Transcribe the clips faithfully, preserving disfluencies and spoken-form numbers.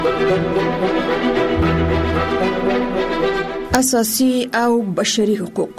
اساسي او بشري حقوق.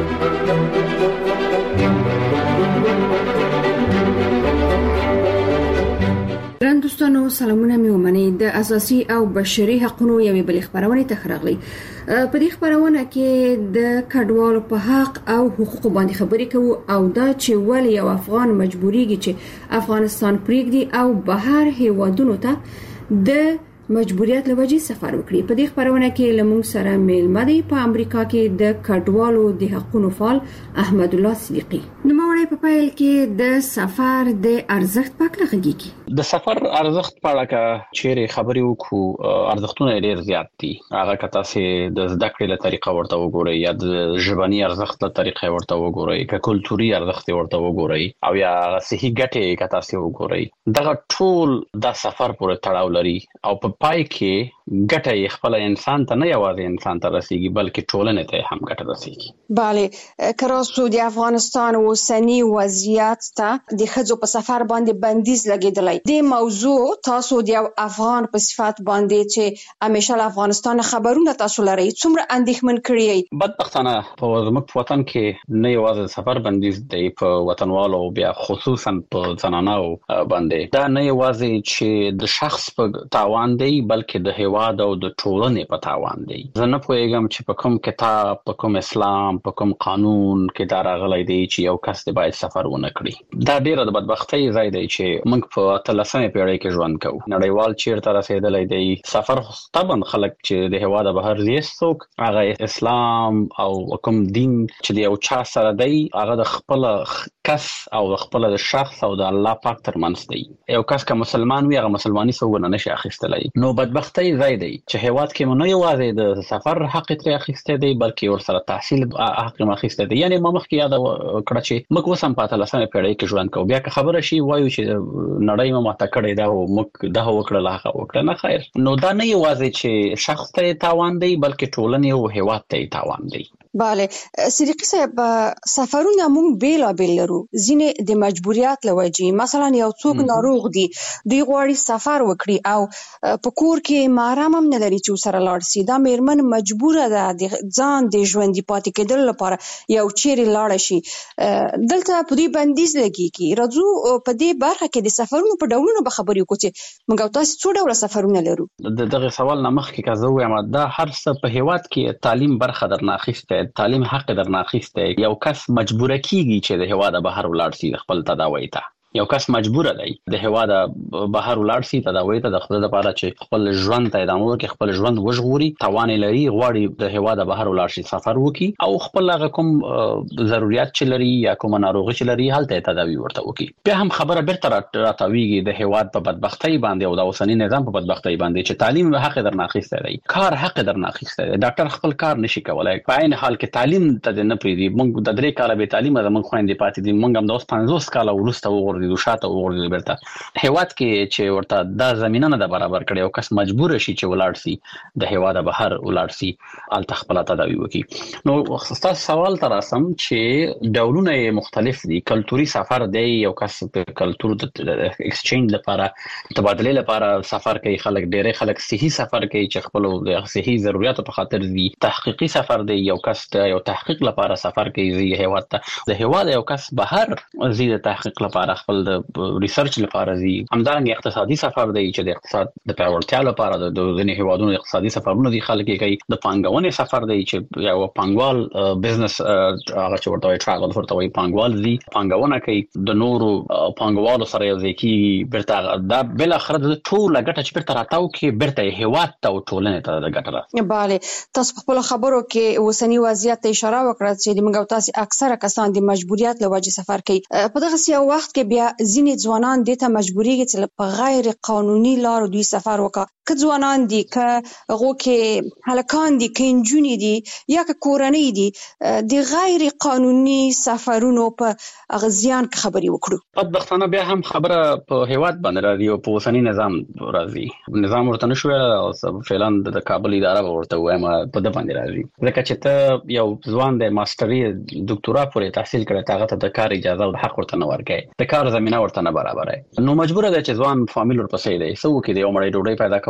ګران دوستانو سلامونه مې ومنئ. د اساسي او بشري حقوقو یوې بلې خبرونه ته خراغلي. په دې خبرونه کې د کډوالو په حق او حقوقو باندې خبرې کوو او دا چې ولې یو افغان مجبوريږي چې افغانستان پریږدي او بهر هیوادونو ته د مجبوریت لوجې سفر وکړي. په دې خبرونه کې لمون سره میلمه دی په امریکا کې د کډوالو د حقوقو فعال احمد الله صدیقي. نو موري په پیل کې د سفر د ارزښت په اړه غږیږي. د سفر ارزښت په اړه که چیرې خبرې وکړو، ارزښتونه ډېر زیات دي. هغه که تاسو د زده کړې له طریقه ورته وګورئ یا د ژبني ارزښت له طریقه ورته وګورئ، که کلتوري ارزښت ورته وګورئ او یا صحي ګټې که تاسو وګورئ، دغه ټول د سفر پورې تړاو لري او په پای کې ګټه یې خپل انسان ته نه یوازې انسان ته رسیږي بلکې ټولنې ته هم ګټه رسیږي. bale کراسو د افغانستان اوسنی وضعیت ته د ښځو په سفر باندې بندیز لګیدلی. د موضوع تاسو د افغان په صفات باندې چې همیشه له افغانستان خبرونه تاسو لري څومره اندېښمن کړی؟ بدبختانه په زموږ په وطن کې نه یوازې سفر بندیز دی په وطنوالو، بیا خصوصا په زنانو باندې دا نه یوازې چې د شخص په تاوان دی بلکې د هیواد او د ټولنې په تاوان دی. زه نه پوهیږم چې په کوم کتاب، په کوم اسلام، په کوم قانون کې دا راغلی دی چې یو کس دی باید سفر ونه کړي. دا ډیره د بدبختۍ ځای دی چې موږ په اتلسمه پیړۍ کې ژوند کوو. نړیوال چیرته رسیدلی دی؟ سفر طبعا خلک چې د هیواد بهر دي څوک هغه اسلام او کوم دین چې یو چا سره دی هغه د خپل کس او د خپل شخص او د الله پاک ترمنځ دی. یو کس که مسلمان وي هغه مسلمانۍ څوک نه شي اخیستلی. نو بدبختۍ ځای دی چې هیواد کې نه یوازې د سفر حق ترې اخیسته دی بلکې ورسره تحصیل حق هم اخیسته دی. یعنی ما مخکې یاد کړه چې موږ اوس هم په اتلسمه پیړۍ کې ژوند کوو. بیا که خبره شي وایو چې نړۍ مو ماته کړې ده او موږ دا وکړل هغه وکړل، نه خیر. نو دا نه یوازې چې شخص ته تاوان دی بلکې ټولنې او هیواد ته تاوان دی. bale صدیقي صاحب، سفرونه موږ بیلا بیل لرو. ځینې د مجبوریت لوجې، مثلا یو څوک ناروغ دی، دوی غواړي سفر وکړي او په کور کې محرم هم نه لري چې سره لاړ شي. دا میرمن مجبوره ده د ځان د ژوندي پاتې کېدل لپاره یو چیرې لاړ شي. دلته په دې بندیز لګیږي. راځو په دې برخه کې د سفرونو په ډولونو به خبرې وکړو چې موږ تاسو څو ډول سفرونه لرو. دغه سوال نه مخکې که زه وایم دا هر څه په هیواد کې تعلیم برخه درنه اخیسته، تعلیم حق درنه اخیسته. یو کس مجبور کیږي چې د هیواد بهر ولاړ شي خپل تداوی ته. یو کس مجبور دی د هیواد بهر ولاړ شي تداوی ته د خپل لپاره چې خپل ژوند ته ادامه ورکړي، خپل ژوند وژغوري، توان لري، غواړي د هیواد بهر ولاړ شي سفر وکړي او خپل هغه کوم ضرورت چې لري یا کوم ناروغي چې لري هلته تداوی ورته وکړي. بیا هم خبره بیرته راتاویږي د هیواد په بدبختۍ باندې او د اوسنی نظام په بدبختۍ باندې چې تعلیم حق درنه اخیسته دی، کار حق درنه اخیسته دی. ډاکټر خپل کار نشي کولای، په عین حال کې تعلیم ته نه پریدي. موږ د درې کاله به تعلیم زموږ خويندې پاتې دي، موږ هم د اوس پنځوس کاله وروسته وګورئ د شاته وګورئ بیرته هیواد کې چې ورته دا زمينه نه برابر کړي او کس مجبور شي چې ولاړ شي د هیواد بهر ولاړ شي ال تخپل تداوی وکړي. نو تاسو سوال تر اسم چې ډولونه مختلف دي. کلتوري سفر دی، یو کس په کلتور د ایکسچینج لپاره تبادله لپاره سفر کوي. خلک ډېر خلک صحي سفر کوي چې خپل د صحي ضرورتو په خاطر دي. تحقیقي سفر دی، یو کس یو تحقیق لپاره سفر کوي زی هیواد ته. د هیواد یو کس بهر زی د تحقیق لپاره خپل د ریسرچ لپاره زی. همدارنګه اقتصادي سفر دی چې د اقتصاد د پیاوړتیا لپاره د ځینې هیوادونو اقتصادي سفرونه دي خلک کوي. د پانګونې سفر دی چې یو پانګوال بزنس هغه چې ورته ټراول ورته وي پانګوال زی پانګونه کوي د نورو پانګوالو سره یو ځکه برته دا بل اخر د ټول لګټه چې برته راتاو کې برته هیواد ته او ټولنې ته د ګټه راځي. bale تاسو په خپل خبرو کې اوسنی وضعیت ته اشاره وکړه چې د موږ تاسو اکثره کسان د مجبوریت له وجې سفر کوي. په دغه یو وخت کې بیا ځینې ځوانان د ته مجبوریږي چې په غیر قانوني لارو دوی سفر وکړي. که ځوانان دي، که هغو کې هلکان دي، که نجونې دي یا که کورنۍ دي، د غیر قانوني سفرونو په اغزیان کې خبرې وکړو. بدبختانه بیا هم خبره په هیواد باندې راځي او په اوسنی نظام راځي. نظام ورته نشو او فعلا د کابل اداره ورته وایم په د باندې راځي. ځکه چې ته یو ځوان د ماستري ډاکټرا پورې تحصیل کړی، هغه ته د کار اجازه او حق ورته نه ورکړي، د کار زمينه ورته نه برابر. نو مجبور دی چې ځوان فامیل ورپسې دی سو کې دی او مړی ډوډۍ پیدا کول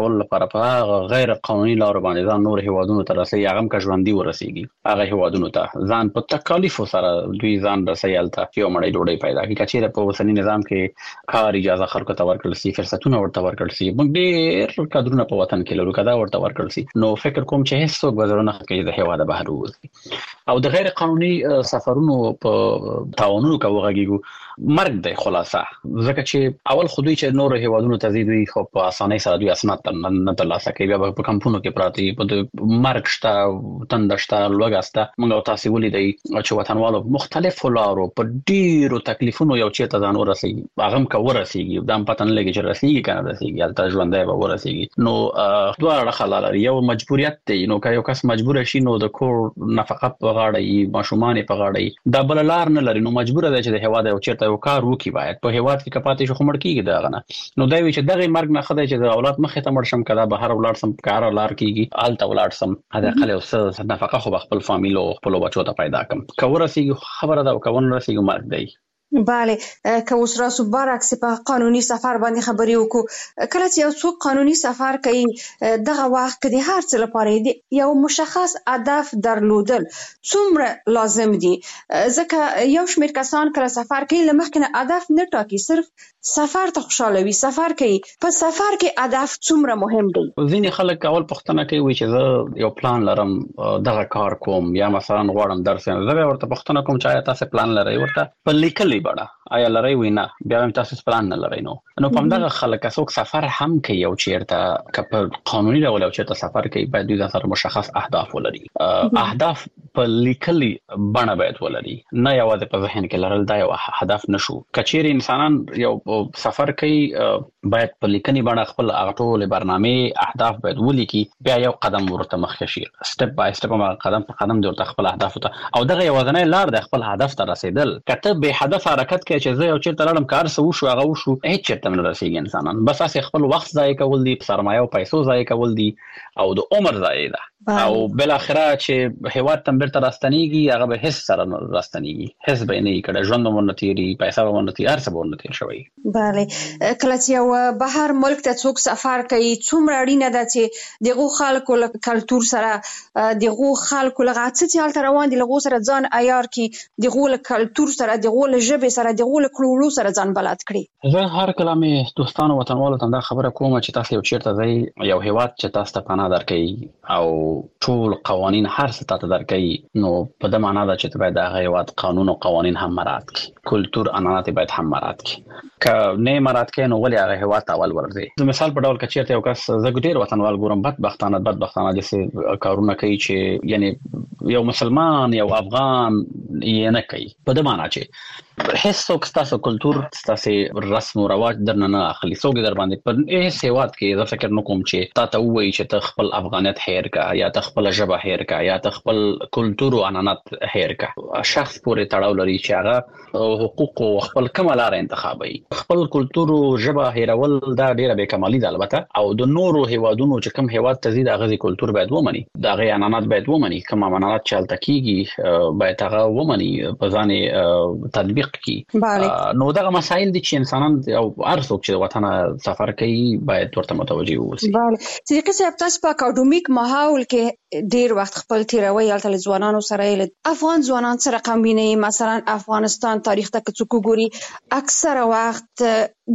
کول لپاره په هغه غیر قانوني لارو باندې ځان نور هیوادونو ته رسي هغه هم که ژوندۍ ورسیږي هغه هیوادونو ته ځان په تکالیفو سره دوی ځان رسي هلته یو مړی ډوډۍ پیدا کړي. که چیرې په اوسني نظام کې کار اجازه خلکو ته ورکړل شي فرصتونه ورته ورکړل شي موږ ډېر کادرونه په وطن کې لرو کدا ورته ورکړل شي نو فکر کوم چې هیڅ څوک وزرونه کوي د هیواد بهر وځي او د غیر قانوني سفرونو په تعاونونو کوغږیږي مرګ دی خلاصه ځکه چې اول خو دوی چې نور هیوادونو ته ځي خو په اسانۍ سره دوی اسناد نه ترلاسه کوي بیا په کمپونو کې پراته په مرګ شته تندشته لوګاسته موږ تاسو ولیدای چې وطنوالو مختلفو لارو په ډیرو تکلیفونو یو چیرته ځان ورسیږي هغه هم که ورسیږي دا هم پته نه لګي چې رسیږي کنه رسیږي هلته ژوندی به ورسیږي نو دواړه خلا لري یو مجبوریت دی نو که یو کس مجبور شي نو د کور نفقه په غاړه ماشومان په غاړه دا بل لار نه لري نو مجبور دی چې د هیواد یو چیرته یو کار وکي باید په هیواد کې کپاتې شو خمړ کیږي دا غنه نو دا وی چې دغه مرګ نه خدای چې د اولاد مخې ته مړ شم کدا بهر ولار سم کار لار کیږي آلته ولار سم هدا خل او نفقه خو خپل فامیل او خپل بچو ته پیدا کم کورسیږي خبره دا کون رسیږي مرګ دی. بله که اوس راسو برعکس په قانوني سفر باندې خبرې وکړو کله چې یو څوک قانوني سفر کوي دغه وخت کې د هر څه لپاره یو مشخص هدف درلودل څومره لازم دي ځکه یو شمېر کسان کله سفر کوي لمخکې نه هدف نه ټاکي صرف سفر ته خوشاله وي سفر کوي په سفر کې هدف څومره مهم دی. ځینې خلک اول پوښتنه کوي چې زه یو پلان لرم دغه کار کوم یا مثلا غواړم درس یم زه ورته پوښتنه کوم چې تاسو پلان لرئ ورته په لیکلي بڼه آیا لرئ وینا بیا هم تاسو پلان نه لرئ نو نو په دغه خلک څوک سفر هم کوي او چیرته که قانوني ډول او چیرته سفر کوي باید دوی سره مشخص اهداف ولري اهداف په لیکلي بڼه باید ولري نه یوازې په ذهن کې لرل دا یو هدف نشو کچېر انسانان یو سفر کوي باید په لیکني بڼه خپل هغه ټول برنامه اهداف باید ولیکي بیا یو قدم ورته مخکې شي سټپ بای سټپ قدم په قدم ورته خپل اهداف ته او دغه یوازنۍ لار د خپل هدف ته رسیدل کته به هدف حرکت کوي چې زه یو چیرته لاړم کار سو شو هغه وشو هیڅ چیرته نه رسیږي انسانان بس اسې خپل وخت ضایع کول دي سرمایه او پیسو ضایع کول دي او د عمر ضایع ده او بل اخره چې هیواد تم بیرته راستنیږي هغه به هیڅ سره نه راستنیږي هیڅ به نه کړه ژوند مونږ نتیری پیسې به مونږ نتیری هر څه به مونږ نتیری شوی. بله کله چې یو بهر ملک ته څوک سفر کوي څومره اړینه ده چې دغه خلکو له کلچر سره دغه خلکو له غاڅ چې حالت روان دي له سره ځان عیار کی دغه له کلچر سره دغه له ژبه سره دغه له کلوړو سره ځان بلد کړي. زه هر کله مې دوستانو وطنوالو ته دا خبره کوم چې تاسو یو چیرته ځئ یو هیواد چې تاسو ته پناه درکړي او ټول قوانین هر څه ته درکړي نو په دې معنی دا چې باید هغه هیواد قانون او قوانین هم مراعات کړي کلچر عنعنات باید هم مراعات کړي که نه مراعات کړي نو ولې هغه هیواد ته اول ورځي. د مثال په ډول کې چیرته یو کس زګډیر وطنوال ګورم بدبختانه بدبختانه د کارونه کوي چې یعنی یو مسلمان یو افغان یې نه کوي په دې معنی چې هیڅ څوک تاسو کلچر تاسو رسم او رواج درنه نه اخلي څوک در باندې په هیڅ هیواد کې زه فکر نه کوم چې تا ته وایي چې ته خپل افغانیت هیر کا یا ته خپل ژبه هیر کا یا ته خپل کلچر او عنعنات هیر کا شخص پورې تړاو لري چې هغه حقوق او خپل کمالار انتخابي خپل کلچر او ژبه هیرول دا ډیره به کمالي ده البته او د نورو هیوادونو چې کوم هیواد ته زیات غزي کلچر باید ومني دا غي عنعنات باید ومني کوم عنعنات چالت کیږي باید هغه ومني په ځان تطبیق کی نو دغه مسائل دي چې انسانان او ارزو چې وطن سفر کوي باید ورته متوجي وي. بله چې کله تاسو په اکاډمیک ماحول کې ډیر وخت خپل تیروي الته ځوانانو سره افغان ځوانان سره کمبینه مثلا افغانستان تاریخ ته څوک ګوري اکثره وخت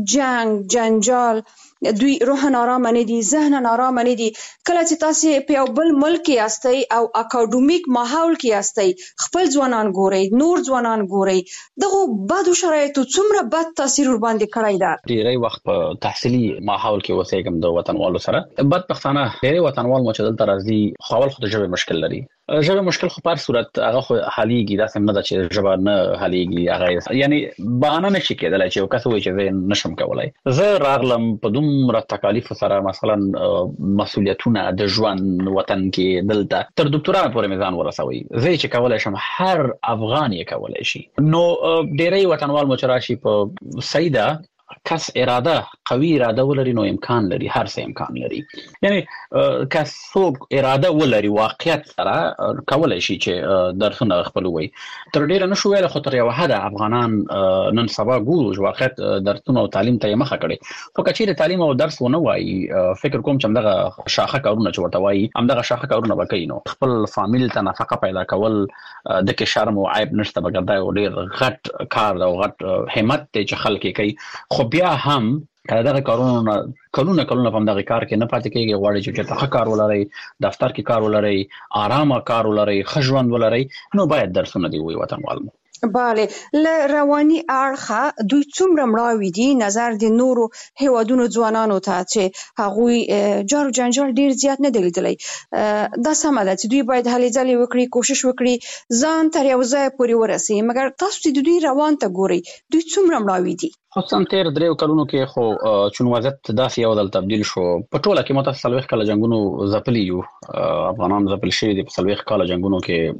جنگ جنجال دوی روح نارام نه دي ذهن نارام نه دي کله چې تاسو په یو بل ملک کې یاستئ او اکاډمیک ماحول کې یاستئ خپل ځوانان ګورئ نور ځوانان ګورئ دغه بدو شرایطو څومره بد تاثیر ور باندې کړی دا ډیری وخت په تحصیلي ماحول کې وسیګم د وطنوالو سره بدبختانه ډیری وطنوال مو چې دلته راځي خپل خود ژبه مشکل لري ژبه مشکل خو په صورت هغه خو حاليږي دا سم نه ده چې ژبه نه حاليږي هغه یعنی بهانه نشي کېدلای چې یو کس وایي چې زه نشم کولای زه راغلم په دومره تکالیف سره مثلا مسولیتونه د ژوند وطن کې دلته تر ډاکټرا پورې میزان ورسوي زه چې کولای شم هر افغان یې کولای شي نو ډېری وطنوال مو چې راشي په سیده کس اراده قوي اراده ولري نو امکان لري، هر څه امکان لري. یعنی که څوک اراده ولري واقعیت سره کولای شي چې درسونه خپل وي. تر ډیره نشو ویل خو تر یو حد افغانان نن سبا ګورو چې واقعیت درسونه او تعلیم ته مخه کړي. خو کچېره تعلیم او درس ونه وایي، فکر کوم چې همدغه شاخه کارونه چې ورته وایي همدغه شاخه کارونه وکړي. نو خپل فامیل ته نفقه پیدا کول د کې شرم او عیب نشته، بګر دا یو ډیر غټ کار او غټ همت دی چې خلک کوي. خو بیا هم کله دغه کارونه کلونه کلونه په دغه کار کې نه پاتې کېږي. غواړي چې ته کار ولري، دفتر کې کار ولري، آرامه کار ولري، خجوند ولري، نو باید درسونه دی وي وطنوالو. بله، ل رواني اړخه دوی څومره مړاوي دي نظر د نورو هیوادونو ځوانانو ته چې هغوی جارو جنجال ډیر زیات نه دی لیدلی. دا سمه ده چې دوی باید هلې ځلې وکړي، کوشش وکړي ځان تر یو ځای پورې ورسي. مګر تاسو چې د دوی روان ته ګورئ، دوی څومره مړاوي دي؟ خصوصا تیر دریو کلونو کې خو چون وضعیت داسې یو ډول تبدیل شو. په ټوله کې متاسف څلوېښت کاله جنگونو ځپلي یو، افغانان ځپل شوي دي په څلوېښت کاله جنگونو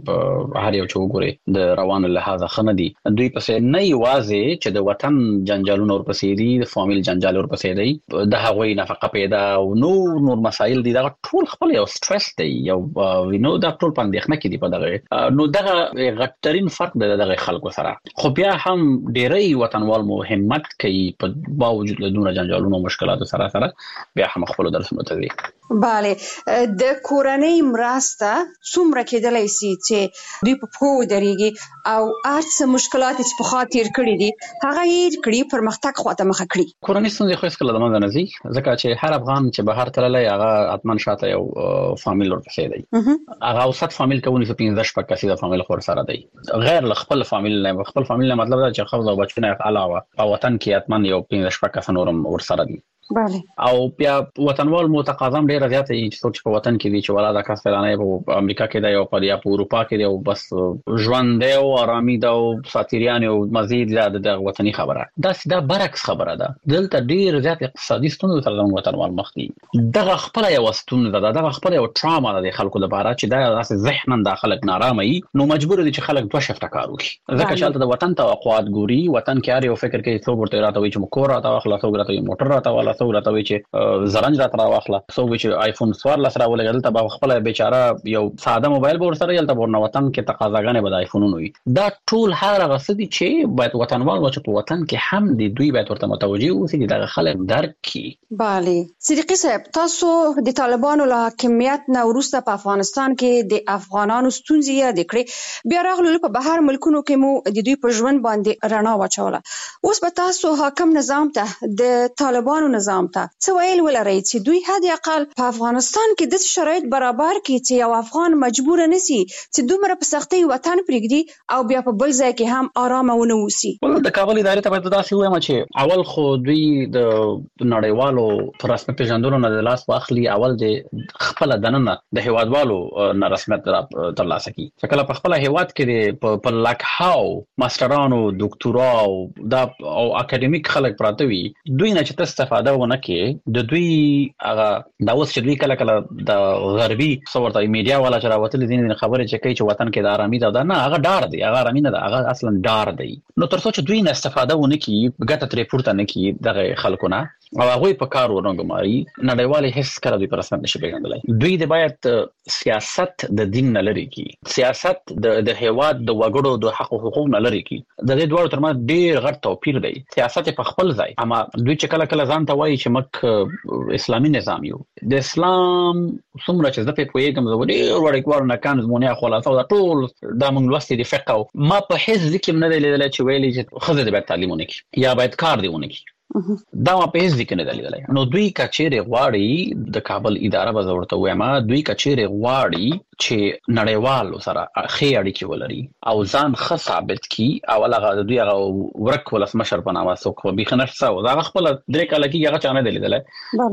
کې. هر یو چې وګوري د روان لحاظه ښه نه دي. دوی پسې نه یوازې چې د وطن جنجالونه ورپسې دي، د فامیل جنجال ورپسې دی، د هغوی نفقه پیدا او نور نور مسایل دي. دغه ټول خپل یو سټرس دی، یو وینو دا ټول په اندېښنه کې دي په دغه. نو دغه غټرین فرق دی دغه خلکو سره. خو بیا هم ډېری وطنوال مو همت کوي په باوجود له دونه جنجالونو او مشکلاتو سره سره بیا هم خپل درسونه ته ځي. بله، د کورنۍ مرسته څومره کېدلی سي چې دوی په پښو ودرېږي او هر څه مشکلات چې پخوا تېر کړي دي هغه هېر کړي، پرمختګ خواته مخه کړي؟ کورنۍ ستونزې خو هېڅکله د منځه نه ځي، ځکه چې هر افغان چې بهر تللی هغه حتما شاته یو فامیل ورپسې دی. هغه اوسط فامیل که ونیسو پنځه شپږ کسیزه فامیل خو ورسره دی، غیر له خپل فامیل نه. خپل فامیل نه مطلب دا چې ښځه او بچونه علاوه په وطن کې حتما یو پنځه شپږ کسه نور هم ورسره دي. بله. او بیا وطنوال مو تقاضا ډیره زیاته وي چې څوک چې په وطن کې دي چې ولا دا کس فلانه په امریکا کې دی او په یا په اروپا کې دی او بس ژوند دی او آرامي ده او ساتیریان او مزید د وطني خبره. دا دا برعکس خبره ده. دلته ډیر زیات اقتصادي ستونزې سره د وطنوال مخ دي. دغه خپل یو ستونزه ده، دغه خپل یو ټراما ده د خلکو لپاره چې دا داسې ذهنن د خلک نارامه وي. نو مجبور دي چې خلک دوه شفته کار وکړي، ځکه چې هلته د وطن توقعات ګوري. وطن کې هر یو فکر کوي، څوک ورته راته وایي چې مو کور راته واخله، څوک راته وایي موټر راته واخله، څوک راته وایي چې زرنج راته راواخله، څوک وایي چې آیفون څوارلس راولېږه. دلته به خپله بیچاره یو ساده موبایل به ورسره هلته به ورنه وطن کې تقاضاګانې به د آیفونونو وي. دا ټول هغه څه دي چې باید وطنوال چې په وطن کې هم دي دوی باید ورته متوجه واوسي، چې دغه خلک درک کړي. بله صدیقي صاحب، تاسو د طالبانو له حاکمیت نه وروسته په افغانستان کې د افغانانو ستونزې یادې کړې، بیا راغلو په بهر ملکونو کې مو د دوی په ژوند باندې رڼا واچوله. اوس به تاسو حاکم نظام ته د طالبانو نظام ته څه ویل ولرئ چې دوی حد اقل په افغانستان کې د شرایط برابر کړي چې یو افغان مجبور نه سي چې دومره په سختۍ وطن پرېږدي او بیا په بل ځای کې هم آرامه ونه اوسي؟ ولې د کابل ادارې ته باید داسې ووایم چې اول خو دوی د نړیوالو په رسمیت پېژندلو نه د لاس واخلي، اول د خپله دننه د هېوادوالو نه رسمیت ترلاسه کړي. چې کله په خپله هېواد کې په لکهاو ماسټرانو، دوکتورا او دا او اکاډمیک خلک پراته وي، دوی نه چې ته استفاده ونه کړې، د دوی هغه دا اوس چې دوی کله کله د غربي څه ورته میډیا والا چې راوتلي دي خبرې چې کوي چې وطن کې د آرامي ده، نه هغه ډار دی، هغه آرامي نه ده، هغه اصلا ډار دی. نو تر څو چې دوی نه استفاده ونه کړي، ګټه ترې پورته نه کړي دغه خلکو نه او هغوی په کار ونه ګماري، نړیوالې هېڅ کله دوی په رسمیت نشي پېژندلی. دوی د باید سیاست د دین نه لرې کړي، سیاست د هېواد د وګړو د حق او حقوق نه لرې کړي. د دې دواړو ترمنځ ډېر غټ توپیر دی. سیاست په خپل ځای، اما دوی چې کله کله ځان ته وایي چې موږ اسلامي نظام یو، د اسلام څومره چې زه پرې پوهېږم، زه ډېر وړوکوالو نه کان زمونیا خلاصه دا ټول دا موږ لوستي دي فقه، ما په هېڅ ځای کې هم نه دی لیدلی چې ویلي چې ښځه دې باید تعلیم ونه کړي یا باید کار دې ونه کړي. دا ما په هېڅ ځای کې نه دی لیدلی. نو دوی که چېرې غواړي، د کابل اداره به زه ورته ووایم، دوی که چېرې غواړي چې نړیوالو سره ښې اړیکې ولري او ځان ښه ثابت کړي، اول هغه د دوی هغه ورک ولسمشر په نامه څوک بیخي نشته او هغه خپله درې کاله کېږي هغه چا نه دی لیدلی.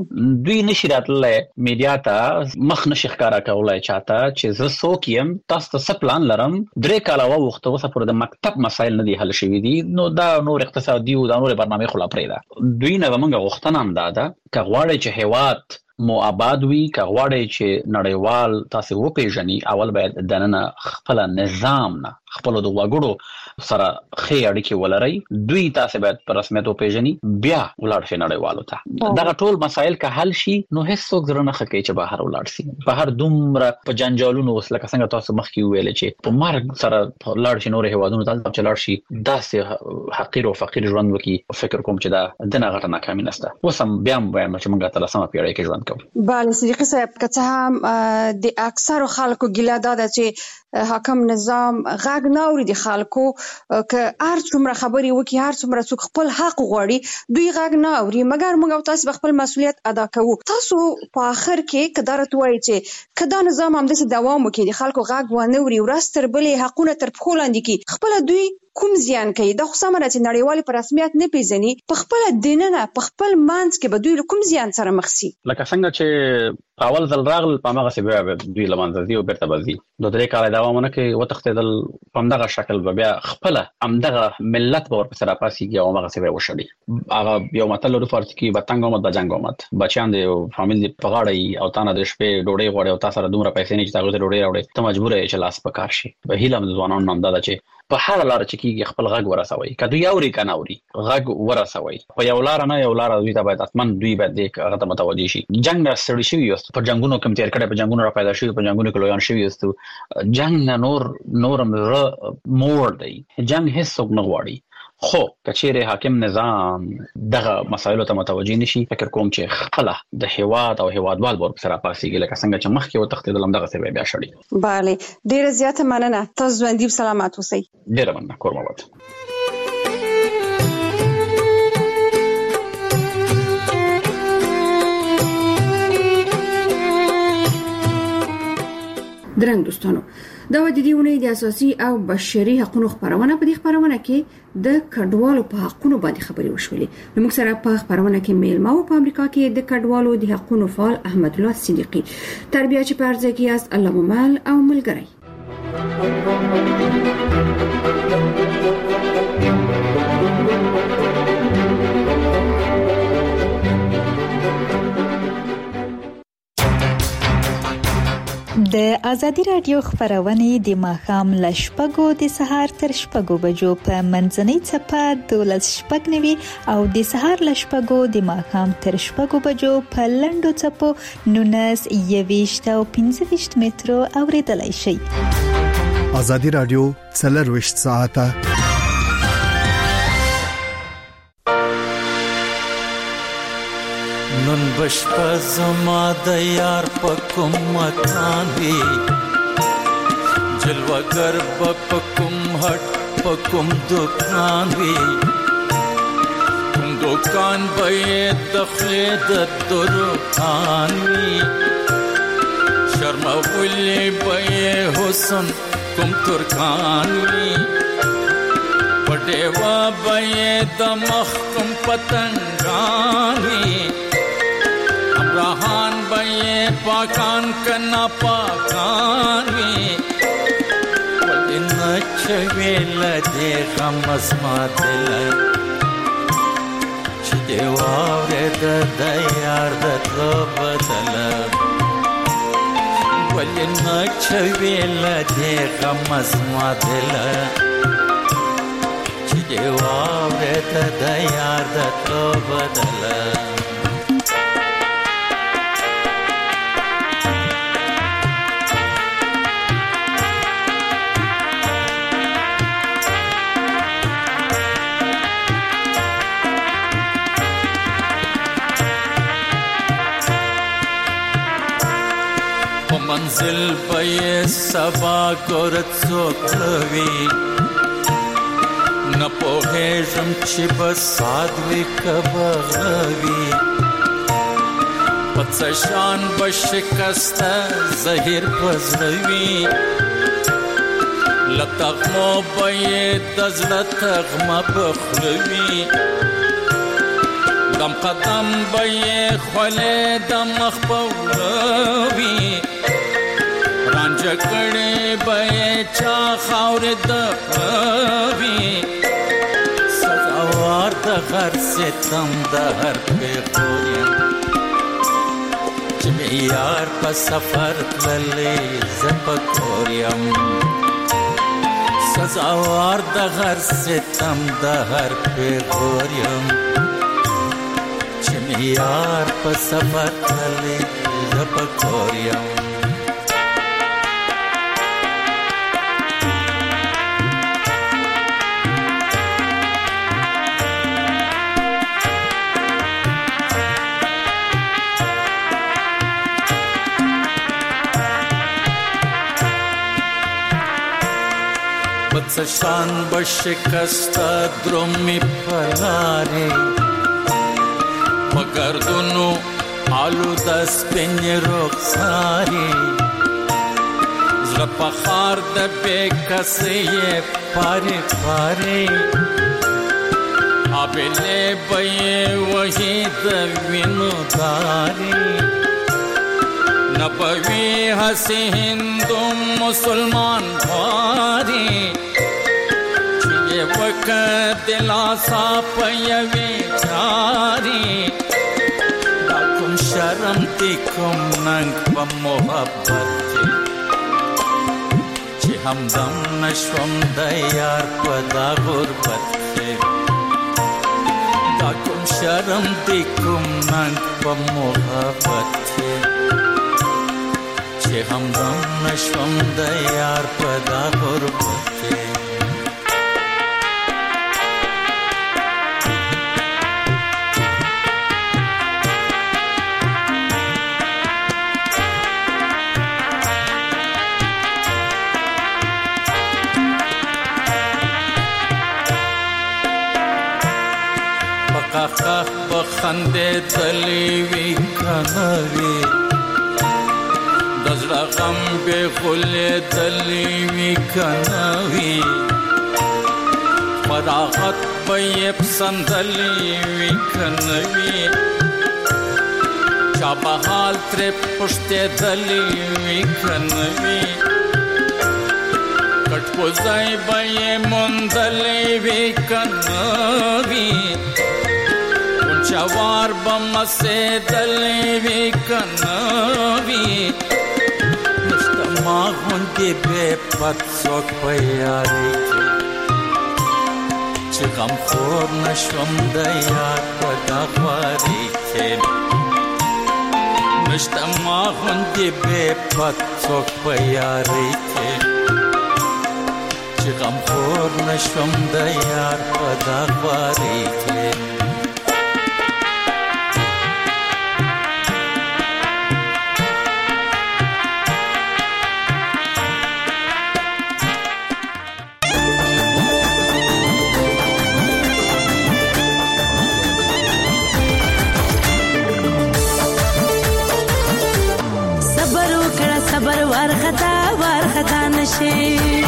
دوی نشي راتللی میډیا ته مخ نشي ښکاره کولی چاته چې زه څوک یم، تاسو ته څه پلان لرم. درې کاله واوښته، اوسه پورې د مکتب مسایل نه دي حل شوي دي. نو دا نور اقتصادي او دا نورې برنامې خو لا پرېږده. دوی نه زموږ غوښتنه هم دا ده که غواړئ چې هېواد مو آباد وي، که غواړئ چې نړیوال تاسې وپېژني، اول باید دننه خپله نظام نه خپل د وګړو سره خې اړیکې ولري، دوی تاسو باید په رسمیت وپیژني، بیا ولاړ شي نړیوالو ته. دا ټول مسایل که حل شي نو هیڅ څوک زړه نه خکې چې بهر ولاړ شي. بهر دومره په جنجالونو وسله څنګه تاسو مخکې ویل چې په مرګ سره ولاړ شي نور هیوادونو ته چې لاړ شي، داسې حقیر او فقیر ژوند وکي. فکر کوم چې دا دنه غټه ناکامي نشته. وسم بیا وایم چې موږ ته لسمه پیړۍ کې ژوند کوو. بله صدیقي صاحب، که څه هم د اکثرو خلکو ګیله دا ده چې حاکم نظام غږ نه اوري د خلکو، که هر څومره خبرې وکړي، هر څومره څوک خپل حق غواړي، دوی غږ نه اوري. مګر موږ او تاسو خپل مسؤلیت ادا کوو. تاسو په آخر کې که دا راته وایي چې که دا نظام همداسې دوام وکړي، د خلکو غږ ونه اوري، ورځ تر بلې حقونه تر پښو لاندې کړي، خپله دوی کوم زیان کوي؟ دا خو سمه ده چې نړیوال په رسمیت نه پیژني، په خپله دننه په خپل منځ کې به دوی له کوم زیان سره مخ شي؟ لکه څنګه چې اول ځل راغل په هماغسې بیا به دوی له منځه ځي او بیرته به ځي. دوه درې کاله دوام ونه کوي، وتښتېدل، په همدغه شکل به بیا خپله همدغه ملت به ورپسې راپاڅېږي او هماغسې به یې وشړي. هغه یو متل لرو فارسي کې، به تنګ آمد به جنګ آمد. بچیان د یو فامیل دې په غاړه وي او تا نه د شپې ډوډۍ غواړي او تا سره دومره پیسې نه چې تا هغوی ته ډوډۍ راوړې، ته مجبوره یې چې لاس په کار شي. به هیله د ځوانانو همدا ده چې په هر لاره چې کېږي خپل غږ ورسوي، که دوی اوري که نه اوري، غږ ورسوي. په یو لاره نه یو لاره دوی ته باید حتما دوی باید دې هغه ته متوجه شي. جنګ نه ستړي شوي یاست، په جنګونو کې تېر کړی، په جنګونو را پیدا شوي، په جنګونو کې لویان شوي یاستو. جنګ نه نور نور هم زړه موړ دی. جنګ هېڅ څوک نه غواړي. خو کچېرې حاکم نظام دغه مسایلو ته متوجه نشي، فکر کوم چې خپله د هیواد او هیوادوال به ورپسې راپاڅېږي، لکه څنګه چې مخکې وتښتېدل همدغسې به یې بیا شړي. بله، ډېره زیاته مننه. تاسو ژوندي سلامت اوسئ. ډېره مننه. کور مو اباد. درنګ دوستانو، دا و د دې ونې د اساسي او بشري حقوقو خبرونه. په دې خبرونه کې د کډوالو په حقوقو باندې خبرې وشولې. نو موږ سره په خبرونه کې میلمه او په امریکا کې د کډوالو د حقوقو فعال احمد الله صدیقي، تربیه چې په ارزه کې است، الله ممل او ملګری. د ازادي رادیو خبرونه د ماښام ل شپږو د سهار تر شپږو بجو په منځنۍ چپه دولس شپږ نوي او د سهار ل شپږو د ماښام تر شپږو بجو په لنډو چپو نونس یويشت او پنځه ویشت مترو اوریدلای شي. ازادي رادیو څلرویشت ساعته نن بشپا زما د یار پکم مکان وی جلوگر پکم ہٹ پکم دکان وی دکان بے دخل درکان وی شرم ولی بے حسن کم ترکان وی بڑے وا بے دمخ کم پتنگان وی امراحان بے پاکان کنا پاکان وی ولی نچوی لدے غمز ما دل چی دیوار دا دیار دا تو بدل ولی نچوی لدے غمز ما دل چی دیوار دا دیار دا تو بدل منزل بے سبا گورت سوکوی نپوہیشم چی بسادوی کبغوی پتسشان بشکست زہر پزروی لتغمو بے دزلتغم بخروی دم قدم بے خولے دم اخبوروی جکڑے بے چا خاور دقوی سزاوار دغر ستم دهر پہ خوریم چمی یار پا سفر تللی زپکوریم سزاوار د هر ستم د هر پیغور یم چې مې یار په سفر تللی زه په کور یم شان بشکستا درومی پلاری پگردونو آلو دست پینی رخساری زرپا خار ده بے کسی پاری پاری آبیلے بئی وحی ده وینو داری نبوی حسی ہندو مسلمان بھاری وقت دلاسا پیوی چاری دا کم شرم تی کم ننگ پا محبت کی چی همدم نشوم دا یار پا دا غربت کی دا کم شرم تی کم ننگ پا محبت کی چی همدم نشوم دا یار پا دا غربت کی قاق بخنده دلیوی کنوی دزرا غم بے غلی دلیوی کنوی فراغت بیب سندلیوی کنوی چابا حال تر پشت دلیوی کنوی کٹ پوزائی بی مندلیوی کنوی جوار بم سے دلیوی کنوی نشتما غندی بے پت سوک پیاری کی چی غم خور نشوم دیار پدا خواری کی نشتما غندی بے پت سوک پیاری کی چی غم خور نشوم دیار پدا خواری کی صبر ورختا ورختا نشي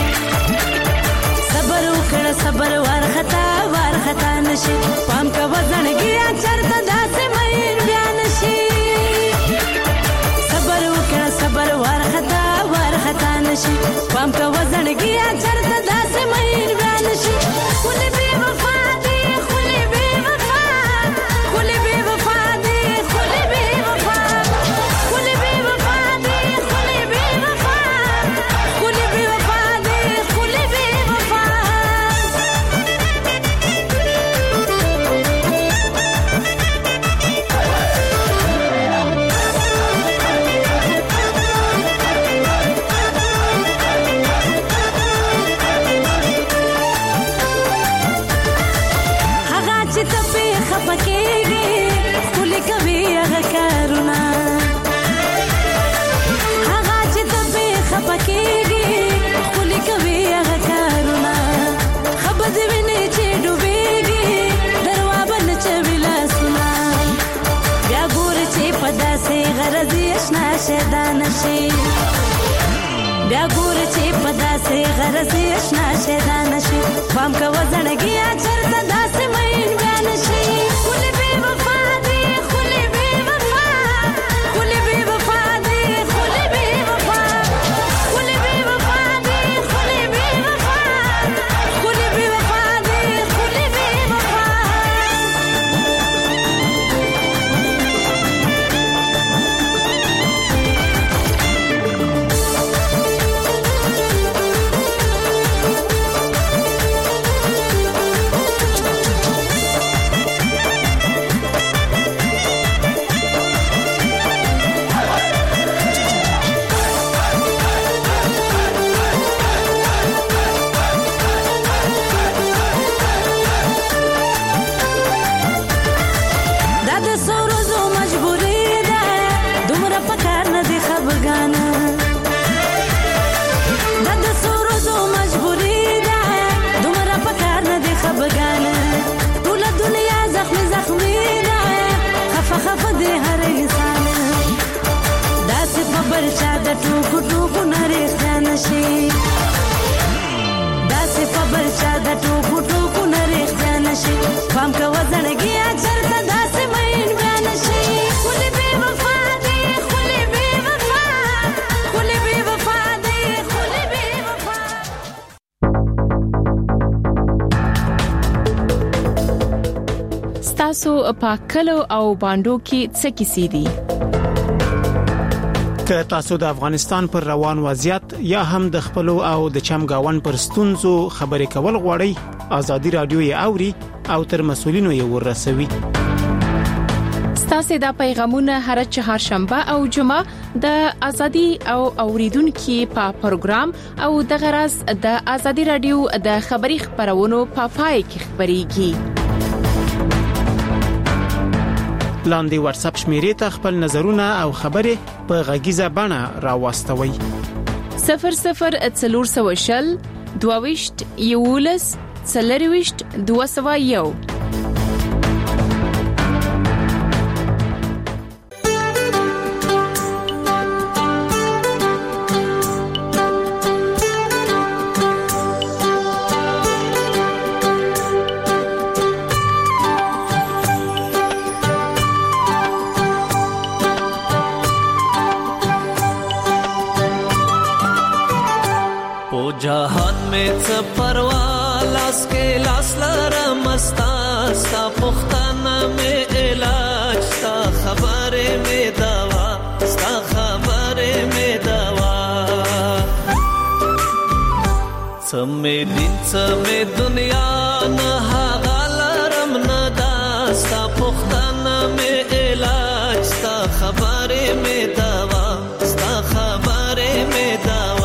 صبر وکړه صبر ورختا ورختا نشي پام کا وزنګیا چرته داسې مې بیان شي صبر وکړه صبر ورختا ورختا نشي پام کا وزنګیا چرته داسې مې بیان شي ولې بي وفا دي ولې بي وفا ولې بي وفا دي ولې بي وفا ولې بي وفا دي بیا ګور چې پدا سه غرض آشنا شیدا نشي پام کا وزنګیا چرته داسې مې بیان شي کله بے وفا دي کله بے وفا کله بے وفا دي کله بے وفا کله بے وفا دي کله بے وفا کله بے وفا دي کله بے وفا برچا د ټوکو ټوکو نری ځان شي داسې په برچا د ټوکو ټوکو نری ځان شي پام کا وزړګي چرته داسې مين بیان شي خولي بے وفا دی خولي بے وفا خولي بے وفا دی خولي بے وفا ستاسو په کلو او باندو کې څه کیسې دي که تاسو د افغانستان پر روان وضعیت یا هم د خپل او د چمګاون پر ستونزو خبرې کول غواړئ ازادي رادیو یې اوري او تر مسولینو یې ورسوي ستاسو د پیغامونه هر چهارشنبه او جمعه د ازادي او اوریدونکو په پروګرام او د غرض د ازادي رادیو د خبري خبرونو په پای کې خبريږي لاندې واتس اپ شمیرې ته خپل نظرونه او خبرې په غږیزه بڼه راوستوي صفر صفر څلور سوه شل دوه یولس څلرويشت دوه سوه یو जहान में च परवालास के लास लरमस्ता सा पुख्ताना में इलाज सा खबरे में दवा सा खबरे में दवा समे दिन समे दुनिया न हागलरम नदा सा पुख्ताना में इलाज सा खबरे में दवा सा खबरे में दवा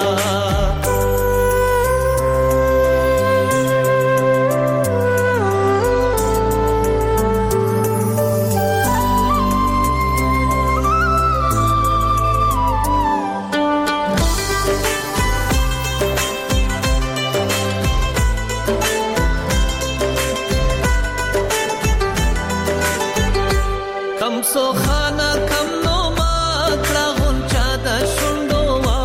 सो खाना कम नो मात्रा गुंचा द शुंडोवा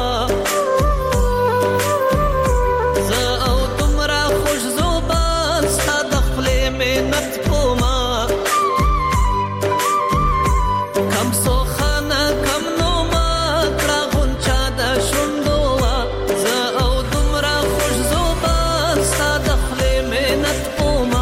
ज او तुमरा खुश जुबान सा दखले में नत कोमा कम सो खाना कम नो मात्रा गुंचा द शुंडोवा ज او तुमरा खुश जुबान सा दखले में नत कोमा